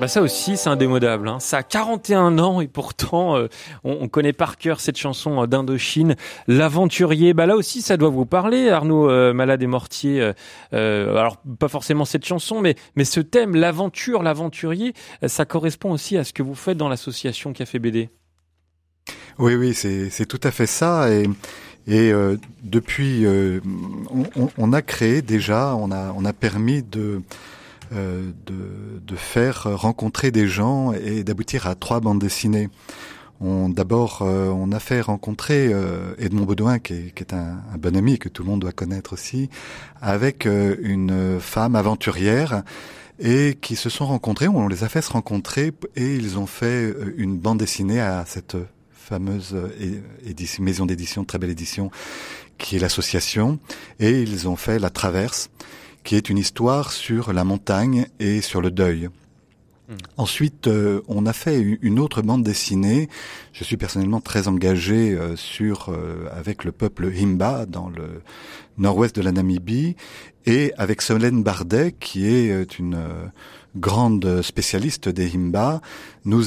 Bah ça aussi, c'est indémodable. Hein. Ça a 41 ans et pourtant, on connaît par cœur cette chanson d'Indochine, L'Aventurier. Bah là aussi, ça doit vous parler, Arnaud Malade et Mortier. Alors, pas forcément cette chanson, mais ce thème, l'aventure, l'aventurier, ça correspond aussi à ce que vous faites dans l'association Café BD. Oui, c'est tout à fait ça. Et depuis, on a créé déjà, on a permis de faire rencontrer des gens et d'aboutir à 3 bandes dessinées. On a fait rencontrer Edmond Baudouin, qui est un bon ami que tout le monde doit connaître aussi, avec une femme aventurière, et qui se sont rencontrés. On les a fait se rencontrer et ils ont fait une bande dessinée à cette fameuse maison d'édition, très belle édition, qui est l'association, et ils ont fait La Traverse, qui est une histoire sur la montagne et sur le deuil. Ensuite, on a fait une autre bande dessinée. Je suis personnellement très engagé avec le peuple Himba dans le nord-ouest de la Namibie, et avec Solène Bardet, qui est une grande spécialiste des Himba. Nous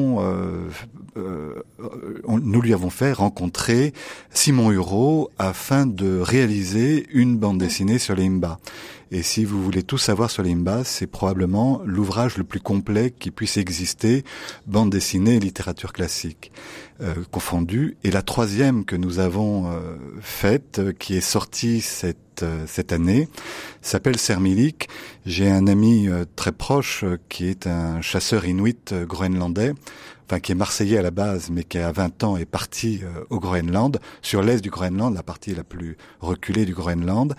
lui avons fait rencontrer Simon Hureau afin de réaliser une bande dessinée sur les Himba. Et si vous voulez tout savoir sur les Himba, c'est probablement l'ouvrage le plus complet qui puisse exister, bande dessinée et littérature classique confondue. Et la 3e que nous avons faite, qui est sortie cette année, s'appelle Sermilik. J'ai un ami très proche qui est un chasseur inuit groenlandais, enfin qui est marseillais à la base, mais qui à 20 ans est parti au Groenland, sur l'est du Groenland, la partie la plus reculée du Groenland.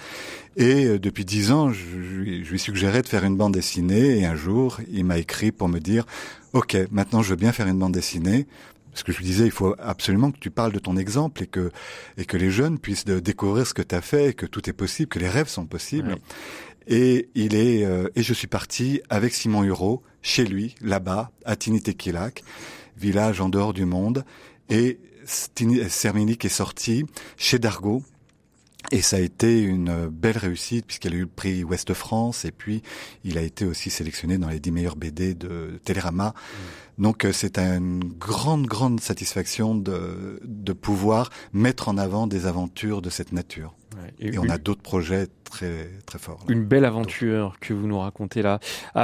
Et depuis 10 ans, je lui suggérais de faire une bande dessinée, et un jour, il m'a écrit pour me dire « Ok, maintenant je veux bien faire une bande dessinée ». Parce que je lui disais, il faut absolument que tu parles de ton exemple et que les jeunes puissent découvrir ce que tu as fait, et que tout est possible, que les rêves sont possibles. Oui. Et je suis parti avec Simon Hureau, chez lui, là-bas, à Tinitequilak, village en dehors du monde. Et Sermilik est sorti chez Dargaud. Et ça a été une belle réussite, puisqu'elle a eu le prix Ouest France, et puis il a été aussi sélectionné dans les 10 meilleurs BD de Télérama. Donc c'est une grande satisfaction de pouvoir mettre en avant des aventures de cette nature. Ouais, et on a d'autres projets très très forts. Là. Une belle aventure que vous nous racontez là.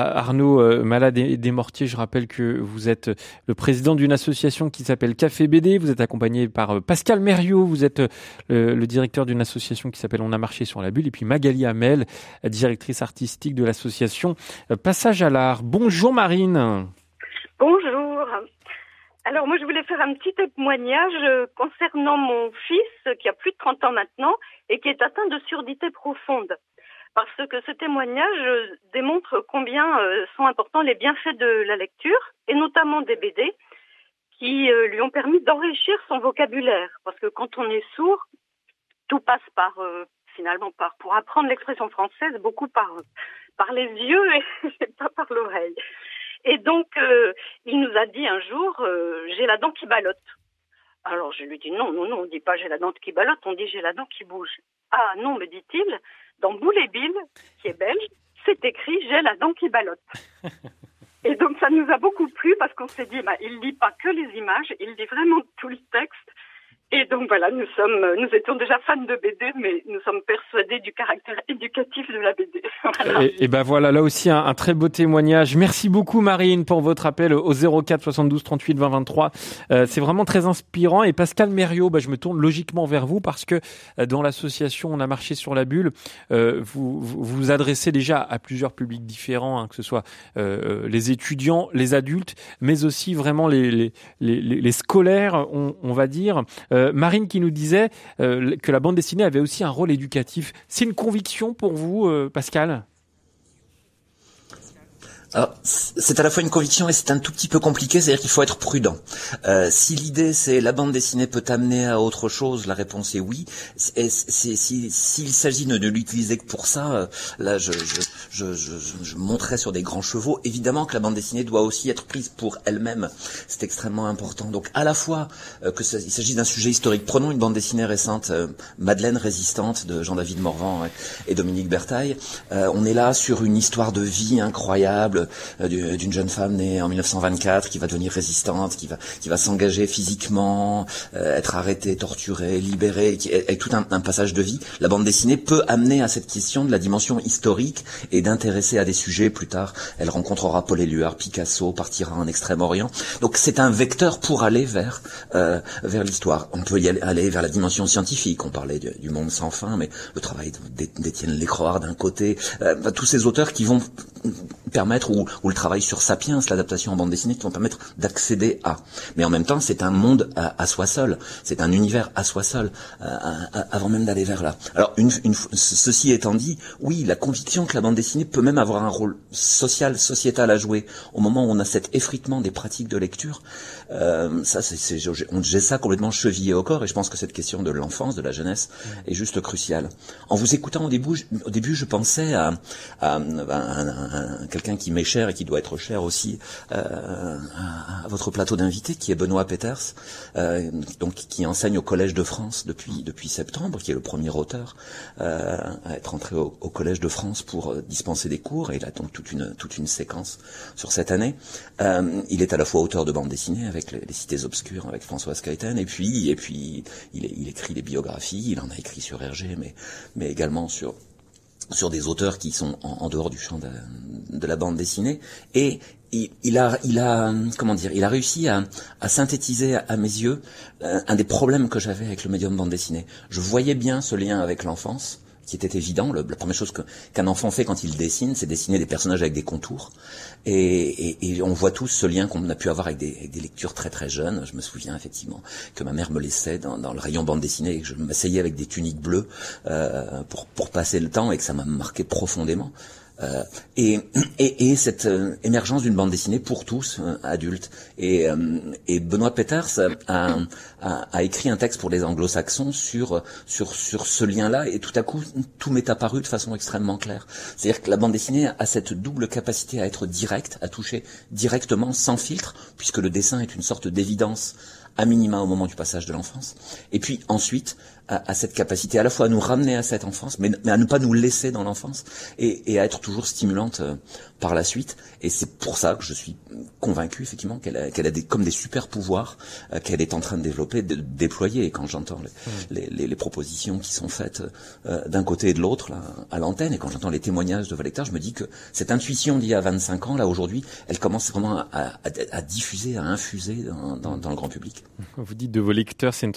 Arnaud Malade et Mortier, je rappelle que vous êtes le président d'une association qui s'appelle Café BD. Vous êtes accompagné par Pascal Mériot. Vous êtes le directeur d'une association qui s'appelle On a marché sur la bulle. Et puis Magali Hamel, directrice artistique de l'association Passage à l'art. Bonjour Marine. Bonjour. Alors moi je voulais faire un petit témoignage concernant mon fils qui a plus de 30 ans maintenant et qui est atteint de surdité profonde. Parce que ce témoignage démontre combien sont importants les bienfaits de la lecture et notamment des BD qui lui ont permis d'enrichir son vocabulaire. Parce que quand on est sourd, tout passe pour apprendre l'expression française, beaucoup par les yeux et pas par l'oreille. Et donc, il nous a dit un jour, j'ai la dent qui ballotte. Alors, je lui dis, non, on dit pas j'ai la dent qui ballotte, on dit j'ai la dent qui bouge. Ah non, me dit-il, dans Boule et Bill, qui est belge, c'est écrit j'ai la dent qui ballotte. Et donc, ça nous a beaucoup plu parce qu'on s'est dit, il lit pas que les images, il lit vraiment tout le texte. Et donc voilà, nous étions déjà fans de BD, mais nous sommes persuadés du caractère éducatif de la BD. Voilà. Et ben voilà, là aussi un très beau témoignage. Merci beaucoup Marine pour votre appel au 04 72 38 20 23. C'est vraiment très inspirant. Et Pascal Mériot, je me tourne logiquement vers vous parce que dans l'association On a marché sur la bulle, vous vous adressez déjà à plusieurs publics différents, que ce soit les étudiants, les adultes, mais aussi vraiment les scolaires, on va dire. Marine qui nous disait que la bande dessinée avait aussi un rôle éducatif. C'est une conviction pour vous, Pascal ? Alors, c'est à la fois une conviction et c'est un tout petit peu compliqué, c'est-à-dire qu'il faut être prudent. Si l'idée c'est la bande dessinée peut t'amener à autre chose, la réponse est oui. S'il s'agit de l'utiliser que pour ça, là je monterai sur des grands chevaux. Évidemment que la bande dessinée doit aussi être prise pour elle-même, c'est extrêmement important. Donc à la fois il s'agit d'un sujet historique. Prenons une bande dessinée récente, Madeleine résistante de Jean-David Morvan et Dominique Bertaille. On est là sur une histoire de vie incroyable, exemple d'une jeune femme née en 1924 qui va devenir résistante, qui va s'engager physiquement, être arrêtée, torturée, libérée, avec tout un passage de vie. La bande dessinée peut amener à cette question de la dimension historique et d'intéresser à des sujets. Plus tard, elle rencontrera Paul Éluard, Picasso, partira en Extrême-Orient. Donc c'est un vecteur pour aller vers l'histoire. On peut y aller vers la dimension scientifique. On parlait du monde sans fin, mais le travail d'Étienne Lécroard d'un côté, tous ces auteurs qui vont permettre, ou le travail sur Sapiens, l'adaptation en bande dessinée, qui vont permettre d'accéder à. Mais en même temps, c'est un monde à soi seul. C'est un univers à soi seul, avant même d'aller vers là. Alors, ceci étant dit, oui, la conviction que la bande dessinée peut même avoir un rôle sociétal à jouer au moment où on a cet effritement des pratiques de lecture, j'ai ça complètement chevillé au corps, et je pense que cette question de l'enfance, de la jeunesse, est juste cruciale. En vous écoutant au début, je pensais à quelqu'un qui m'est cher et qui doit être cher aussi à votre plateau d'invités, qui est Benoît Peters, donc qui enseigne au Collège de France depuis septembre, qui est le premier auteur à être entré au Collège de France pour dispenser des cours, et il a donc toute une séquence sur cette année. Il est à la fois auteur de bande dessinée avec les Cités obscures avec Françoise Caïten, et puis il écrit des biographies. Il en a écrit sur Hergé, mais également sur des auteurs qui sont en dehors du champ de la bande dessinée, et il a réussi à synthétiser à mes yeux un des problèmes que j'avais avec le médium bande dessinée. Je voyais bien ce lien avec l'enfance, qui était évident. La première chose qu'un enfant fait quand il dessine, c'est dessiner des personnages avec des contours. Et on voit tous ce lien qu'on a pu avoir avec des lectures très très jeunes. Je me souviens effectivement que ma mère me laissait dans le rayon bande dessinée, et que je m'asseyais avec des tuniques bleues pour passer le temps, et que ça m'a marqué profondément. Et cette émergence d'une bande dessinée pour tous, adultes. Et Benoît Peters a écrit un texte pour les anglo-saxons sur ce lien-là, et tout à coup, tout m'est apparu de façon extrêmement claire. C'est-à-dire que la bande dessinée a cette double capacité à être directe, à toucher directement, sans filtre, puisque le dessin est une sorte d'évidence à minima au moment du passage de l'enfance, et puis ensuite à cette capacité à la fois à nous ramener à cette enfance, mais à ne pas nous laisser dans l'enfance, et à être toujours stimulante par la suite. Et c'est pour ça que je suis convaincu effectivement qu'elle a comme des super pouvoirs qu'elle est en train de développer, de déployer. Et quand j'entends les propositions qui sont faites d'un côté et de l'autre là, à l'antenne, et quand j'entends les témoignages de vos lecteurs, je me dis que cette intuition d'il y a 25 ans, là aujourd'hui, elle commence vraiment à diffuser, à infuser dans le grand public. Vous dites de vos lecteurs, c'est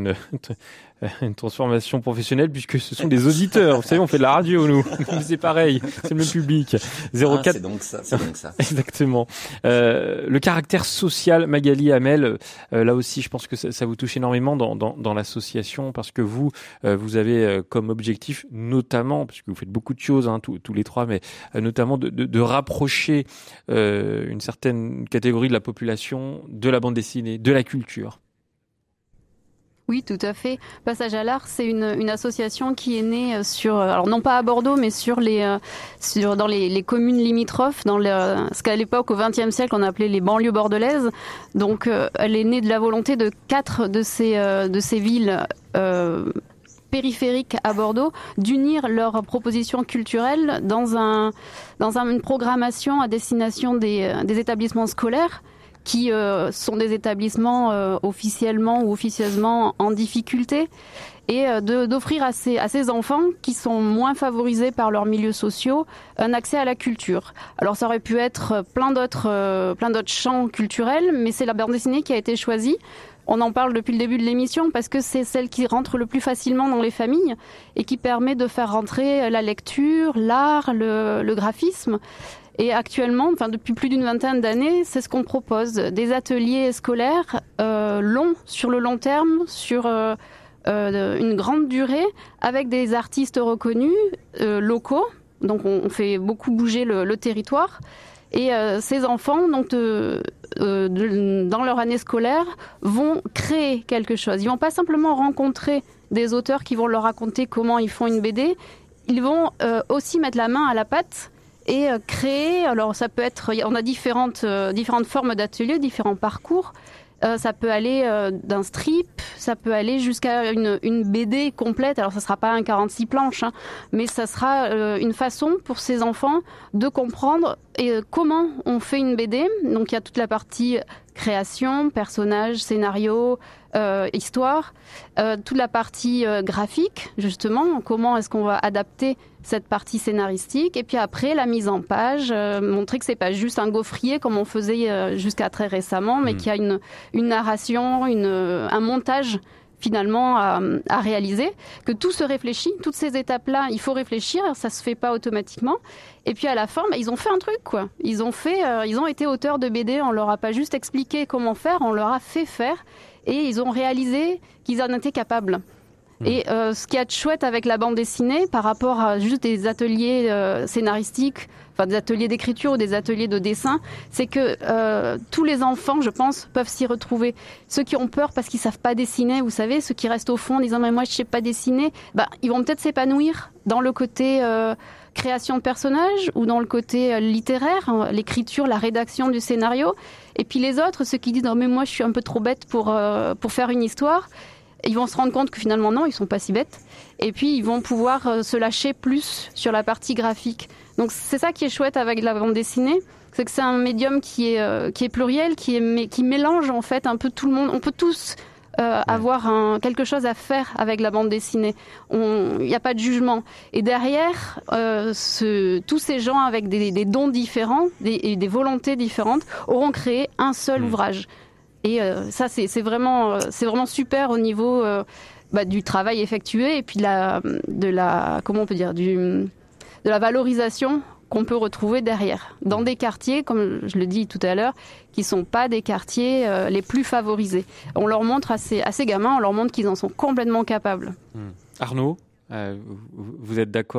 une transformation professionnelle, puisque ce sont des auditeurs. Vous savez, on fait de la radio, nous. C'est pareil, c'est le même public. 04. C'est donc ça. Exactement. Le caractère social, Magali Hamel, là aussi, je pense que ça vous touche énormément dans l'association, parce que vous avez comme objectif, notamment, parce que vous faites beaucoup de choses, tous les trois, mais notamment de rapprocher une certaine catégorie de la population de la bande dessinée, de la culture. Oui, tout à fait. Passage à l'art, c'est une association qui est née alors non pas à Bordeaux, mais dans les communes limitrophes, dans ce qu'à l'époque, au XXe siècle, on appelait les banlieues bordelaises. Donc, elle est née de la volonté de 4 de ces villes périphériques à Bordeaux d'unir leurs propositions culturelles dans une programmation à destination des établissements scolaires, qui sont des établissements officiellement ou officieusement en difficulté, et d'offrir à ces enfants qui sont moins favorisés par leurs milieux sociaux un accès à la culture. Alors ça aurait pu être plein d'autres champs culturels, mais c'est la bande dessinée qui a été choisie. On en parle depuis le début de l'émission parce que c'est celle qui rentre le plus facilement dans les familles et qui permet de faire rentrer la lecture, l'art, le graphisme. Et actuellement, depuis plus d'une vingtaine d'années, c'est ce qu'on propose. Des ateliers scolaires longs, sur le long terme, sur une grande durée, avec des artistes reconnus, locaux. Donc on fait beaucoup bouger le territoire. Et ces enfants, donc, dans leur année scolaire, vont créer quelque chose. Ils vont pas simplement rencontrer des auteurs qui vont leur raconter comment ils font une BD. Ils vont aussi mettre la main à la pâte et créer. Alors ça peut être, on a différentes formes d'ateliers, différents parcours, Ça peut aller d'un strip, ça peut aller jusqu'à une BD complète. Alors ça sera pas un 46 planches, hein, mais ça sera une façon pour ces enfants de comprendre comment on fait une BD. Donc il y a toute la partie création, personnages, scénario, histoire, toute la partie graphique, justement, comment est-ce qu'on va adapter cette partie scénaristique, et puis après la mise en page, montrer que c'est pas juste un gaufrier comme on faisait jusqu'à très récemment, mais qu'il y a une narration, un montage finalement à réaliser, que tout se réfléchit, toutes ces étapes-là, il faut réfléchir, ça se fait pas automatiquement. Et puis à la fin, ils ont fait un truc, quoi. Ils ont été auteurs de BD, on leur a pas juste expliqué comment faire, on leur a fait faire, et ils ont réalisé qu'ils en étaient capables. Et ce qui est chouette avec la bande dessinée par rapport à juste des ateliers scénaristiques, enfin des ateliers d'écriture ou des ateliers de dessin, c'est que tous les enfants, je pense, peuvent s'y retrouver. Ceux qui ont peur parce qu'ils savent pas dessiner, vous savez, ceux qui restent au fond en disant mais moi je sais pas dessiner, ils vont peut-être s'épanouir dans le côté création de personnages ou dans le côté littéraire, l'écriture, la rédaction du scénario. Et puis les autres, ceux qui disent non mais moi je suis un peu trop bête pour faire une histoire. Ils vont se rendre compte que finalement non, ils sont pas si bêtes. Et puis ils vont pouvoir se lâcher plus sur la partie graphique. Donc c'est ça qui est chouette avec la bande dessinée, c'est que c'est un médium qui est pluriel, qui mélange en fait un peu tout le monde. On peut tous avoir quelque chose à faire avec la bande dessinée. Il n'y a pas de jugement. Et derrière, tous ces gens avec des dons différents et des volontés différentes auront créé un seul ouvrage. Et ça, c'est vraiment super au niveau du travail effectué et puis de la valorisation qu'on peut retrouver derrière, dans des quartiers, comme je le dis tout à l'heure, qui sont pas des quartiers les plus favorisés. On leur montre à ces gamins, on leur montre qu'ils en sont complètement capables. Arnaud, vous êtes d'accord ?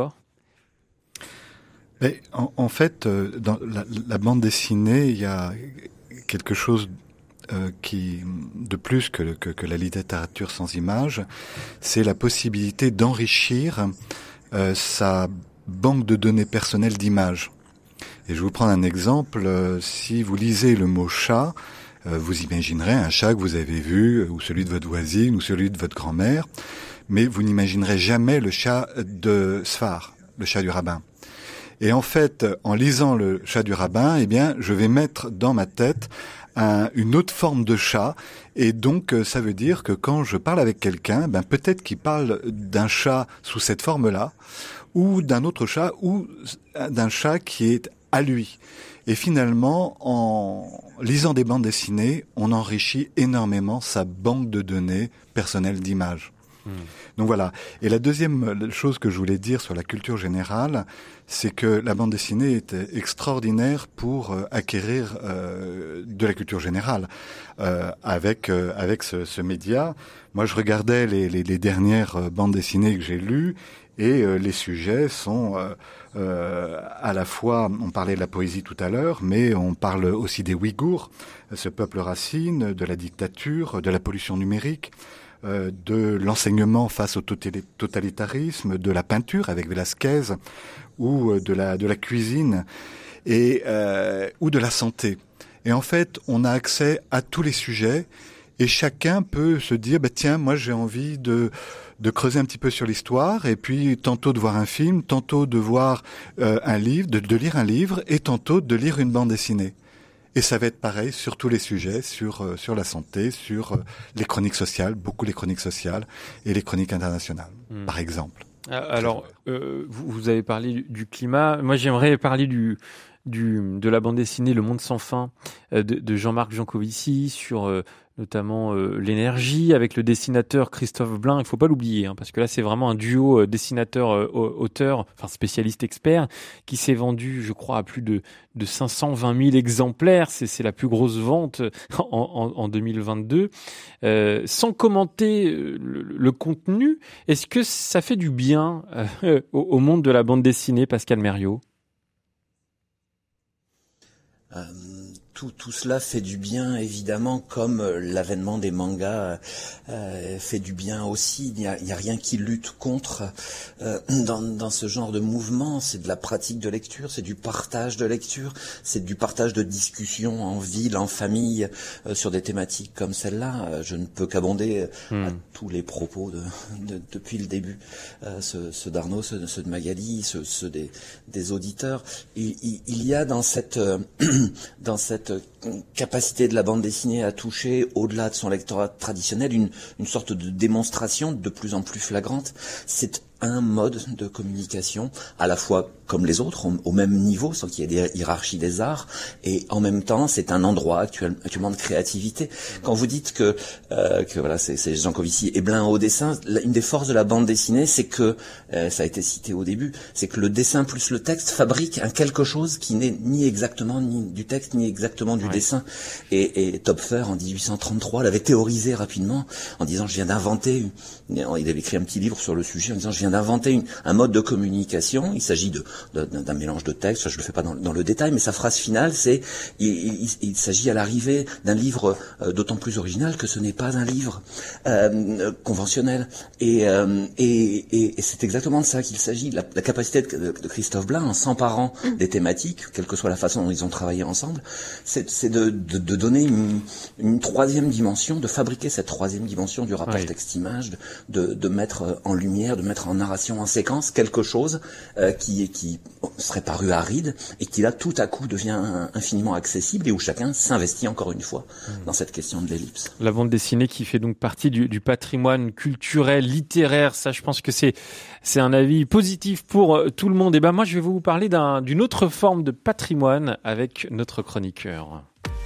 Mais en fait, dans la bande dessinée, il y a quelque chose qui de plus que la littérature sans image, c'est la possibilité d'enrichir sa banque de données personnelles d'images. Et je vais vous prendre un exemple. Si vous lisez le mot chat, vous imaginerez un chat que vous avez vu, ou celui de votre voisine, ou celui de votre grand-mère, mais vous n'imaginerez jamais le chat de Sfar, le chat du rabbin. Et en fait, en lisant le chat du rabbin, eh bien, je vais mettre dans ma tête une autre forme de chat, et donc ça veut dire que quand je parle avec quelqu'un, peut-être qu'il parle d'un chat sous cette forme-là, ou d'un autre chat, ou d'un chat qui est à lui. Et finalement, en lisant des bandes dessinées, on enrichit énormément sa banque de données personnelles d'images. Donc voilà. Et la deuxième chose que je voulais dire sur la culture générale, c'est que la bande dessinée est extraordinaire pour acquérir de la culture générale avec ce média. Moi, je regardais les dernières bandes dessinées que j'ai lues et les sujets sont à la fois, on parlait de la poésie tout à l'heure, mais on parle aussi des Ouïghours, ce peuple racine, de la dictature, de la pollution numérique, de l'enseignement face au totalitarisme, de la peinture avec Velázquez, ou de la cuisine, et ou de la santé. Et en fait, on a accès à tous les sujets, et chacun peut se dire tiens, moi j'ai envie de creuser un petit peu sur l'histoire, et puis tantôt de voir un film, tantôt de voir un livre, de lire un livre, et tantôt de lire une bande dessinée. Et ça va être pareil sur tous les sujets, sur la santé, sur les chroniques sociales, beaucoup les chroniques sociales et les chroniques internationales, par exemple. Alors, vous avez parlé du climat. Moi, j'aimerais parler de la bande dessinée Le Monde sans fin de Jean-Marc Jancovici sur notamment l'énergie avec le dessinateur Christophe Blain. Il faut pas l'oublier, parce que là c'est vraiment un duo dessinateur-auteur, enfin spécialiste expert, qui s'est vendu, je crois, à plus de 520 000 exemplaires. C'est la plus grosse vente en 2022. Sans commenter le contenu, est-ce que ça fait du bien au monde de la bande dessinée, Pascal Mériot ? tout cela fait du bien, évidemment, comme l'avènement des mangas fait du bien aussi. Il y a rien qui lutte contre dans ce genre de mouvement. C'est de la pratique de lecture, c'est du partage de lecture, c'est du partage de discussions en ville, en famille, sur des thématiques comme celle-là. Je ne peux qu'abonder à tous les propos depuis le début, ceux d'Arnaud, ceux de Magali, ceux des auditeurs. Il y a dans cette capacité de la bande dessinée à toucher au-delà de son lectorat traditionnel une sorte de démonstration de plus en plus flagrante. C'est un mode de communication à la fois comme les autres, au même niveau, sans qu'il y ait des hiérarchies des arts, et en même temps, c'est un endroit actuellement de créativité. Quand vous dites que voilà, c'est Jean Covici et Blin au dessin, une des forces de la bande dessinée, c'est que, ça a été cité au début, c'est que le dessin plus le texte fabrique un quelque chose qui n'est ni exactement ni du texte, ni exactement du dessin. Et Töpffer, en 1833, l'avait théorisé rapidement, en disant, je viens d'inventer, il avait écrit un petit livre sur le sujet, en disant, je viens d'inventer un mode de communication. Il s'agit d'un mélange de textes. Je le fais pas dans le détail, mais sa phrase finale, c'est il s'agit à l'arrivée d'un livre d'autant plus original que ce n'est pas un livre conventionnel. Et c'est exactement de ça qu'il s'agit. La capacité de Christophe Blin, en s'emparant des thématiques, quelle que soit la façon dont ils ont travaillé ensemble, c'est de donner une troisième dimension, de fabriquer cette troisième dimension du rapport texte-image, de mettre en lumière, de mettre en narration, en séquence, quelque chose qui serait paru aride et qui là tout à coup devient infiniment accessible et où chacun s'investit encore une fois dans cette question de l'ellipse. La bande dessinée qui fait donc partie du patrimoine culturel, littéraire, ça je pense que c'est un avis positif pour tout le monde. Et ben moi je vais vous parler d'une autre forme de patrimoine avec notre chroniqueur.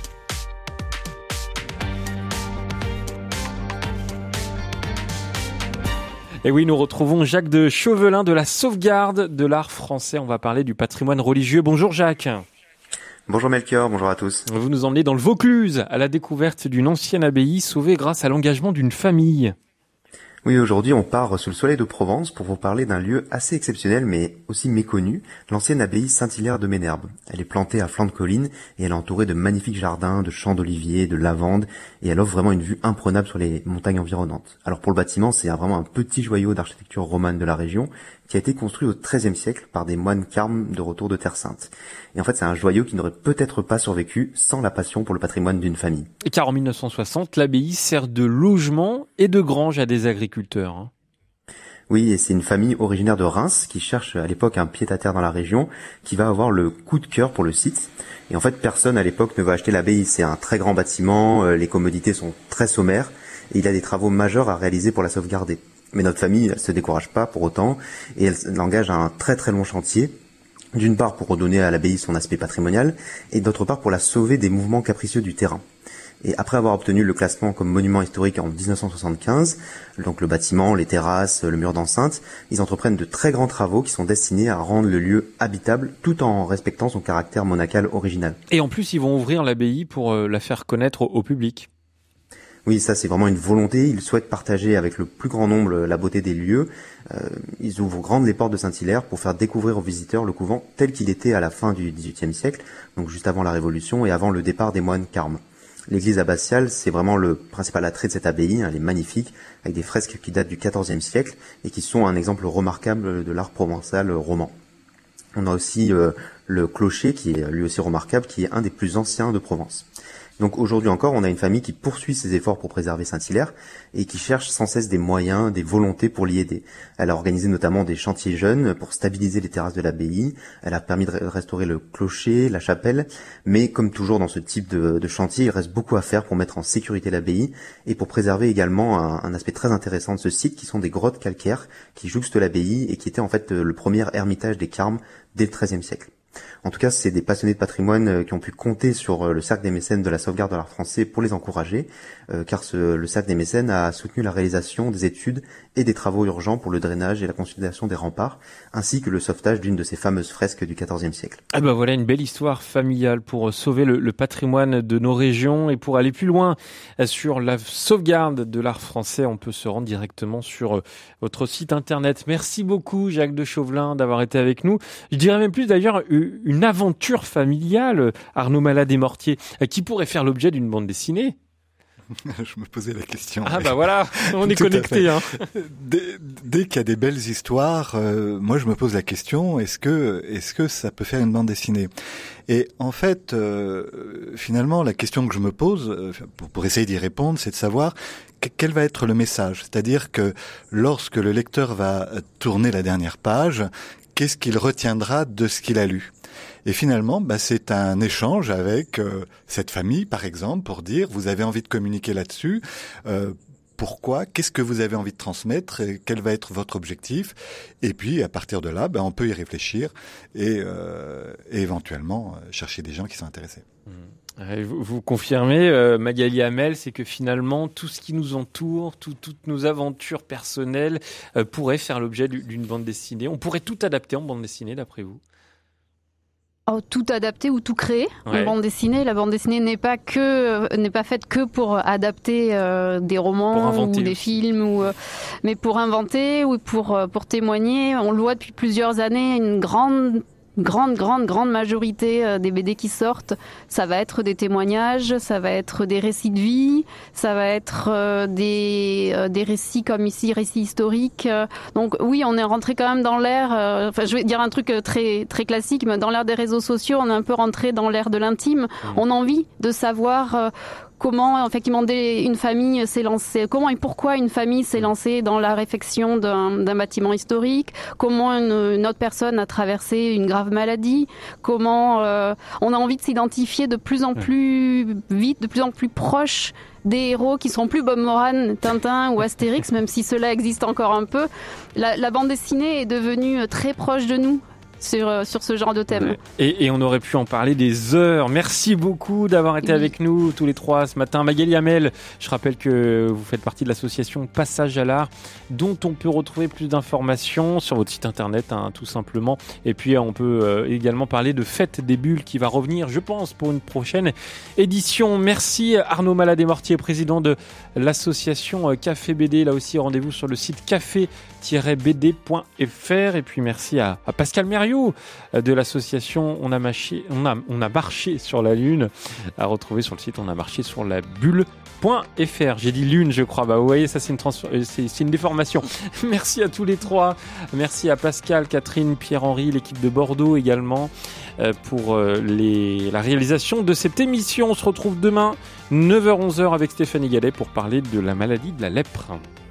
Et oui, nous retrouvons Jacques de Chauvelin de la Sauvegarde de l'Art Français. On va parler du patrimoine religieux. Bonjour Jacques. Bonjour Melchior, bonjour à tous. Vous nous emmenez dans le Vaucluse, à la découverte d'une ancienne abbaye sauvée grâce à l'engagement d'une famille. Oui, aujourd'hui on part sous le soleil de Provence pour vous parler d'un lieu assez exceptionnel mais aussi méconnu, l'ancienne abbaye Saint-Hilaire de Ménherbe. Elle est plantée à flanc de colline et elle est entourée de magnifiques jardins, de champs d'oliviers, de lavandes et elle offre vraiment une vue imprenable sur les montagnes environnantes. Alors pour le bâtiment, c'est vraiment un petit joyau d'architecture romane de la région qui a été construit au XIIIe siècle par des moines carmes de retour de Terre Sainte. Et en fait, c'est un joyau qui n'aurait peut-être pas survécu sans la passion pour le patrimoine d'une famille. Car en 1960, l'abbaye sert de logement et de grange à des agriculteurs. Oui, et c'est une famille originaire de Reims qui cherche à l'époque un pied-à-terre dans la région, qui va avoir le coup de cœur pour le site. Et en fait, personne à l'époque ne va acheter l'abbaye. C'est un très grand bâtiment, les commodités sont très sommaires, et il y a des travaux majeurs à réaliser pour la sauvegarder. Mais notre famille, elle se décourage pas pour autant, et elle engage un très très long chantier. D'une part pour redonner à l'abbaye son aspect patrimonial, et d'autre part pour la sauver des mouvements capricieux du terrain. Et après avoir obtenu le classement comme monument historique en 1975, donc le bâtiment, les terrasses, le mur d'enceinte, ils entreprennent de très grands travaux qui sont destinés à rendre le lieu habitable tout en respectant son caractère monacal original. Et en plus, ils vont ouvrir l'abbaye pour la faire connaître au public. Oui, ça c'est vraiment une volonté. Ils souhaitent partager avec le plus grand nombre la beauté des lieux. Ils ouvrent grandes les portes de Saint-Hilaire pour faire découvrir aux visiteurs le couvent tel qu'il était à la fin du XVIIIe siècle, donc juste avant la Révolution et avant le départ des moines carmes. L'église abbatiale, c'est vraiment le principal attrait de cette abbaye. Elle est magnifique, avec des fresques qui datent du XIVe siècle et qui sont un exemple remarquable de l'art provençal roman. On a aussi le clocher, qui est lui aussi remarquable, qui est un des plus anciens de Provence. Donc aujourd'hui encore, on a une famille qui poursuit ses efforts pour préserver Saint-Hilaire et qui cherche sans cesse des moyens, des volontés pour l'y aider. Elle a organisé notamment des chantiers jeunes pour stabiliser les terrasses de l'abbaye. Elle a permis de restaurer le clocher, la chapelle. Mais comme toujours dans ce type de chantier, il reste beaucoup à faire pour mettre en sécurité l'abbaye et pour préserver également un aspect très intéressant de ce site qui sont des grottes calcaires qui jouxtent l'abbaye et qui étaient en fait le premier ermitage des Carmes dès le XIIIe siècle. En tout cas, c'est des passionnés de patrimoine qui ont pu compter sur le Cercle des mécènes de la Sauvegarde de l'Art Français pour les encourager, car le Cercle des mécènes a soutenu la réalisation des études et des travaux urgents pour le drainage et la consolidation des remparts, ainsi que le sauvetage d'une de ces fameuses fresques du XIVe siècle. Ah bah voilà une belle histoire familiale pour sauver le patrimoine de nos régions et pour aller plus loin sur la sauvegarde de l'art français, on peut se rendre directement sur votre site internet. Merci beaucoup Jacques de Chauvelin d'avoir été avec nous. Je dirais même plus d'ailleurs une aventure familiale, Arnaud Malade-et-Mortier, qui pourrait faire l'objet d'une bande dessinée. Je me posais la question. Ah bah voilà, on est connecté. Hein. Dès qu'il y a des belles histoires, moi je me pose la question, est-ce que ça peut faire une bande dessinée ? Et en fait, finalement, la question que je me pose, pour essayer d'y répondre, c'est de savoir quel va être le message. C'est-à-dire que lorsque le lecteur va tourner la dernière page, qu'est-ce qu'il retiendra de ce qu'il a lu ? Et finalement, c'est un échange avec cette famille, par exemple, pour dire, vous avez envie de communiquer là-dessus, pourquoi, qu'est-ce que vous avez envie de transmettre, et quel va être votre objectif. Et puis, à partir de là, on peut y réfléchir et éventuellement chercher des gens qui sont intéressés. Vous confirmez, Magali Hamel, c'est que finalement, tout ce qui nous entoure, toutes nos aventures personnelles pourraient faire l'objet d'une bande dessinée. On pourrait tout adapter en bande dessinée, d'après vous ? Tout adapter ou tout créer en bande dessinée. La bande dessinée n'est pas faite que pour adapter des romans ou des films, mais pour inventer ou pour témoigner. On le voit depuis plusieurs années, une grande majorité des BD qui sortent, ça va être des témoignages, ça va être des récits de vie, ça va être des récits comme ici, récits historiques. Donc oui, on est rentré quand même dans l'ère, je vais dire un truc très très classique, mais dans l'ère des réseaux sociaux, on est un peu rentré dans l'ère de l'intime. On a envie de savoir comment effectivement une famille s'est lancée, comment et pourquoi une famille s'est lancée dans la réfection d'un bâtiment historique, comment une autre personne a traversé une grave maladie, comment on a envie de s'identifier de plus en plus vite, de plus en plus proche des héros qui sont plus Bob Moran, Tintin ou Astérix, même si cela existe encore un peu. La bande dessinée est devenue très proche de nous sur ce genre de thème. Et on aurait pu en parler des heures. Merci beaucoup d'avoir été avec nous tous les trois ce matin. Magali Hamel, je rappelle que vous faites partie de l'association Passage à l'Art, dont on peut retrouver plus d'informations sur votre site internet, tout simplement. Et puis on peut également parler de Fête des Bulles qui va revenir, je pense, pour une prochaine édition. Merci Arnaud Malade-et-Mortier, président de l'association Café BD. Là aussi, rendez-vous sur le site café-bd.fr. Et puis merci à Pascal Mériot de l'association On a marché sur la Lune, à retrouver sur le site onamarché-sur-la-bulle.fr. J'ai dit Lune, je crois. Vous voyez, ça c'est une déformation. Merci à tous les trois. Merci à Pascal, Catherine, Pierre-Henri, l'équipe de Bordeaux également pour la réalisation de cette émission. On se retrouve demain 9h-11h avec Stéphanie Gallet pour parler de la maladie de la lèpre.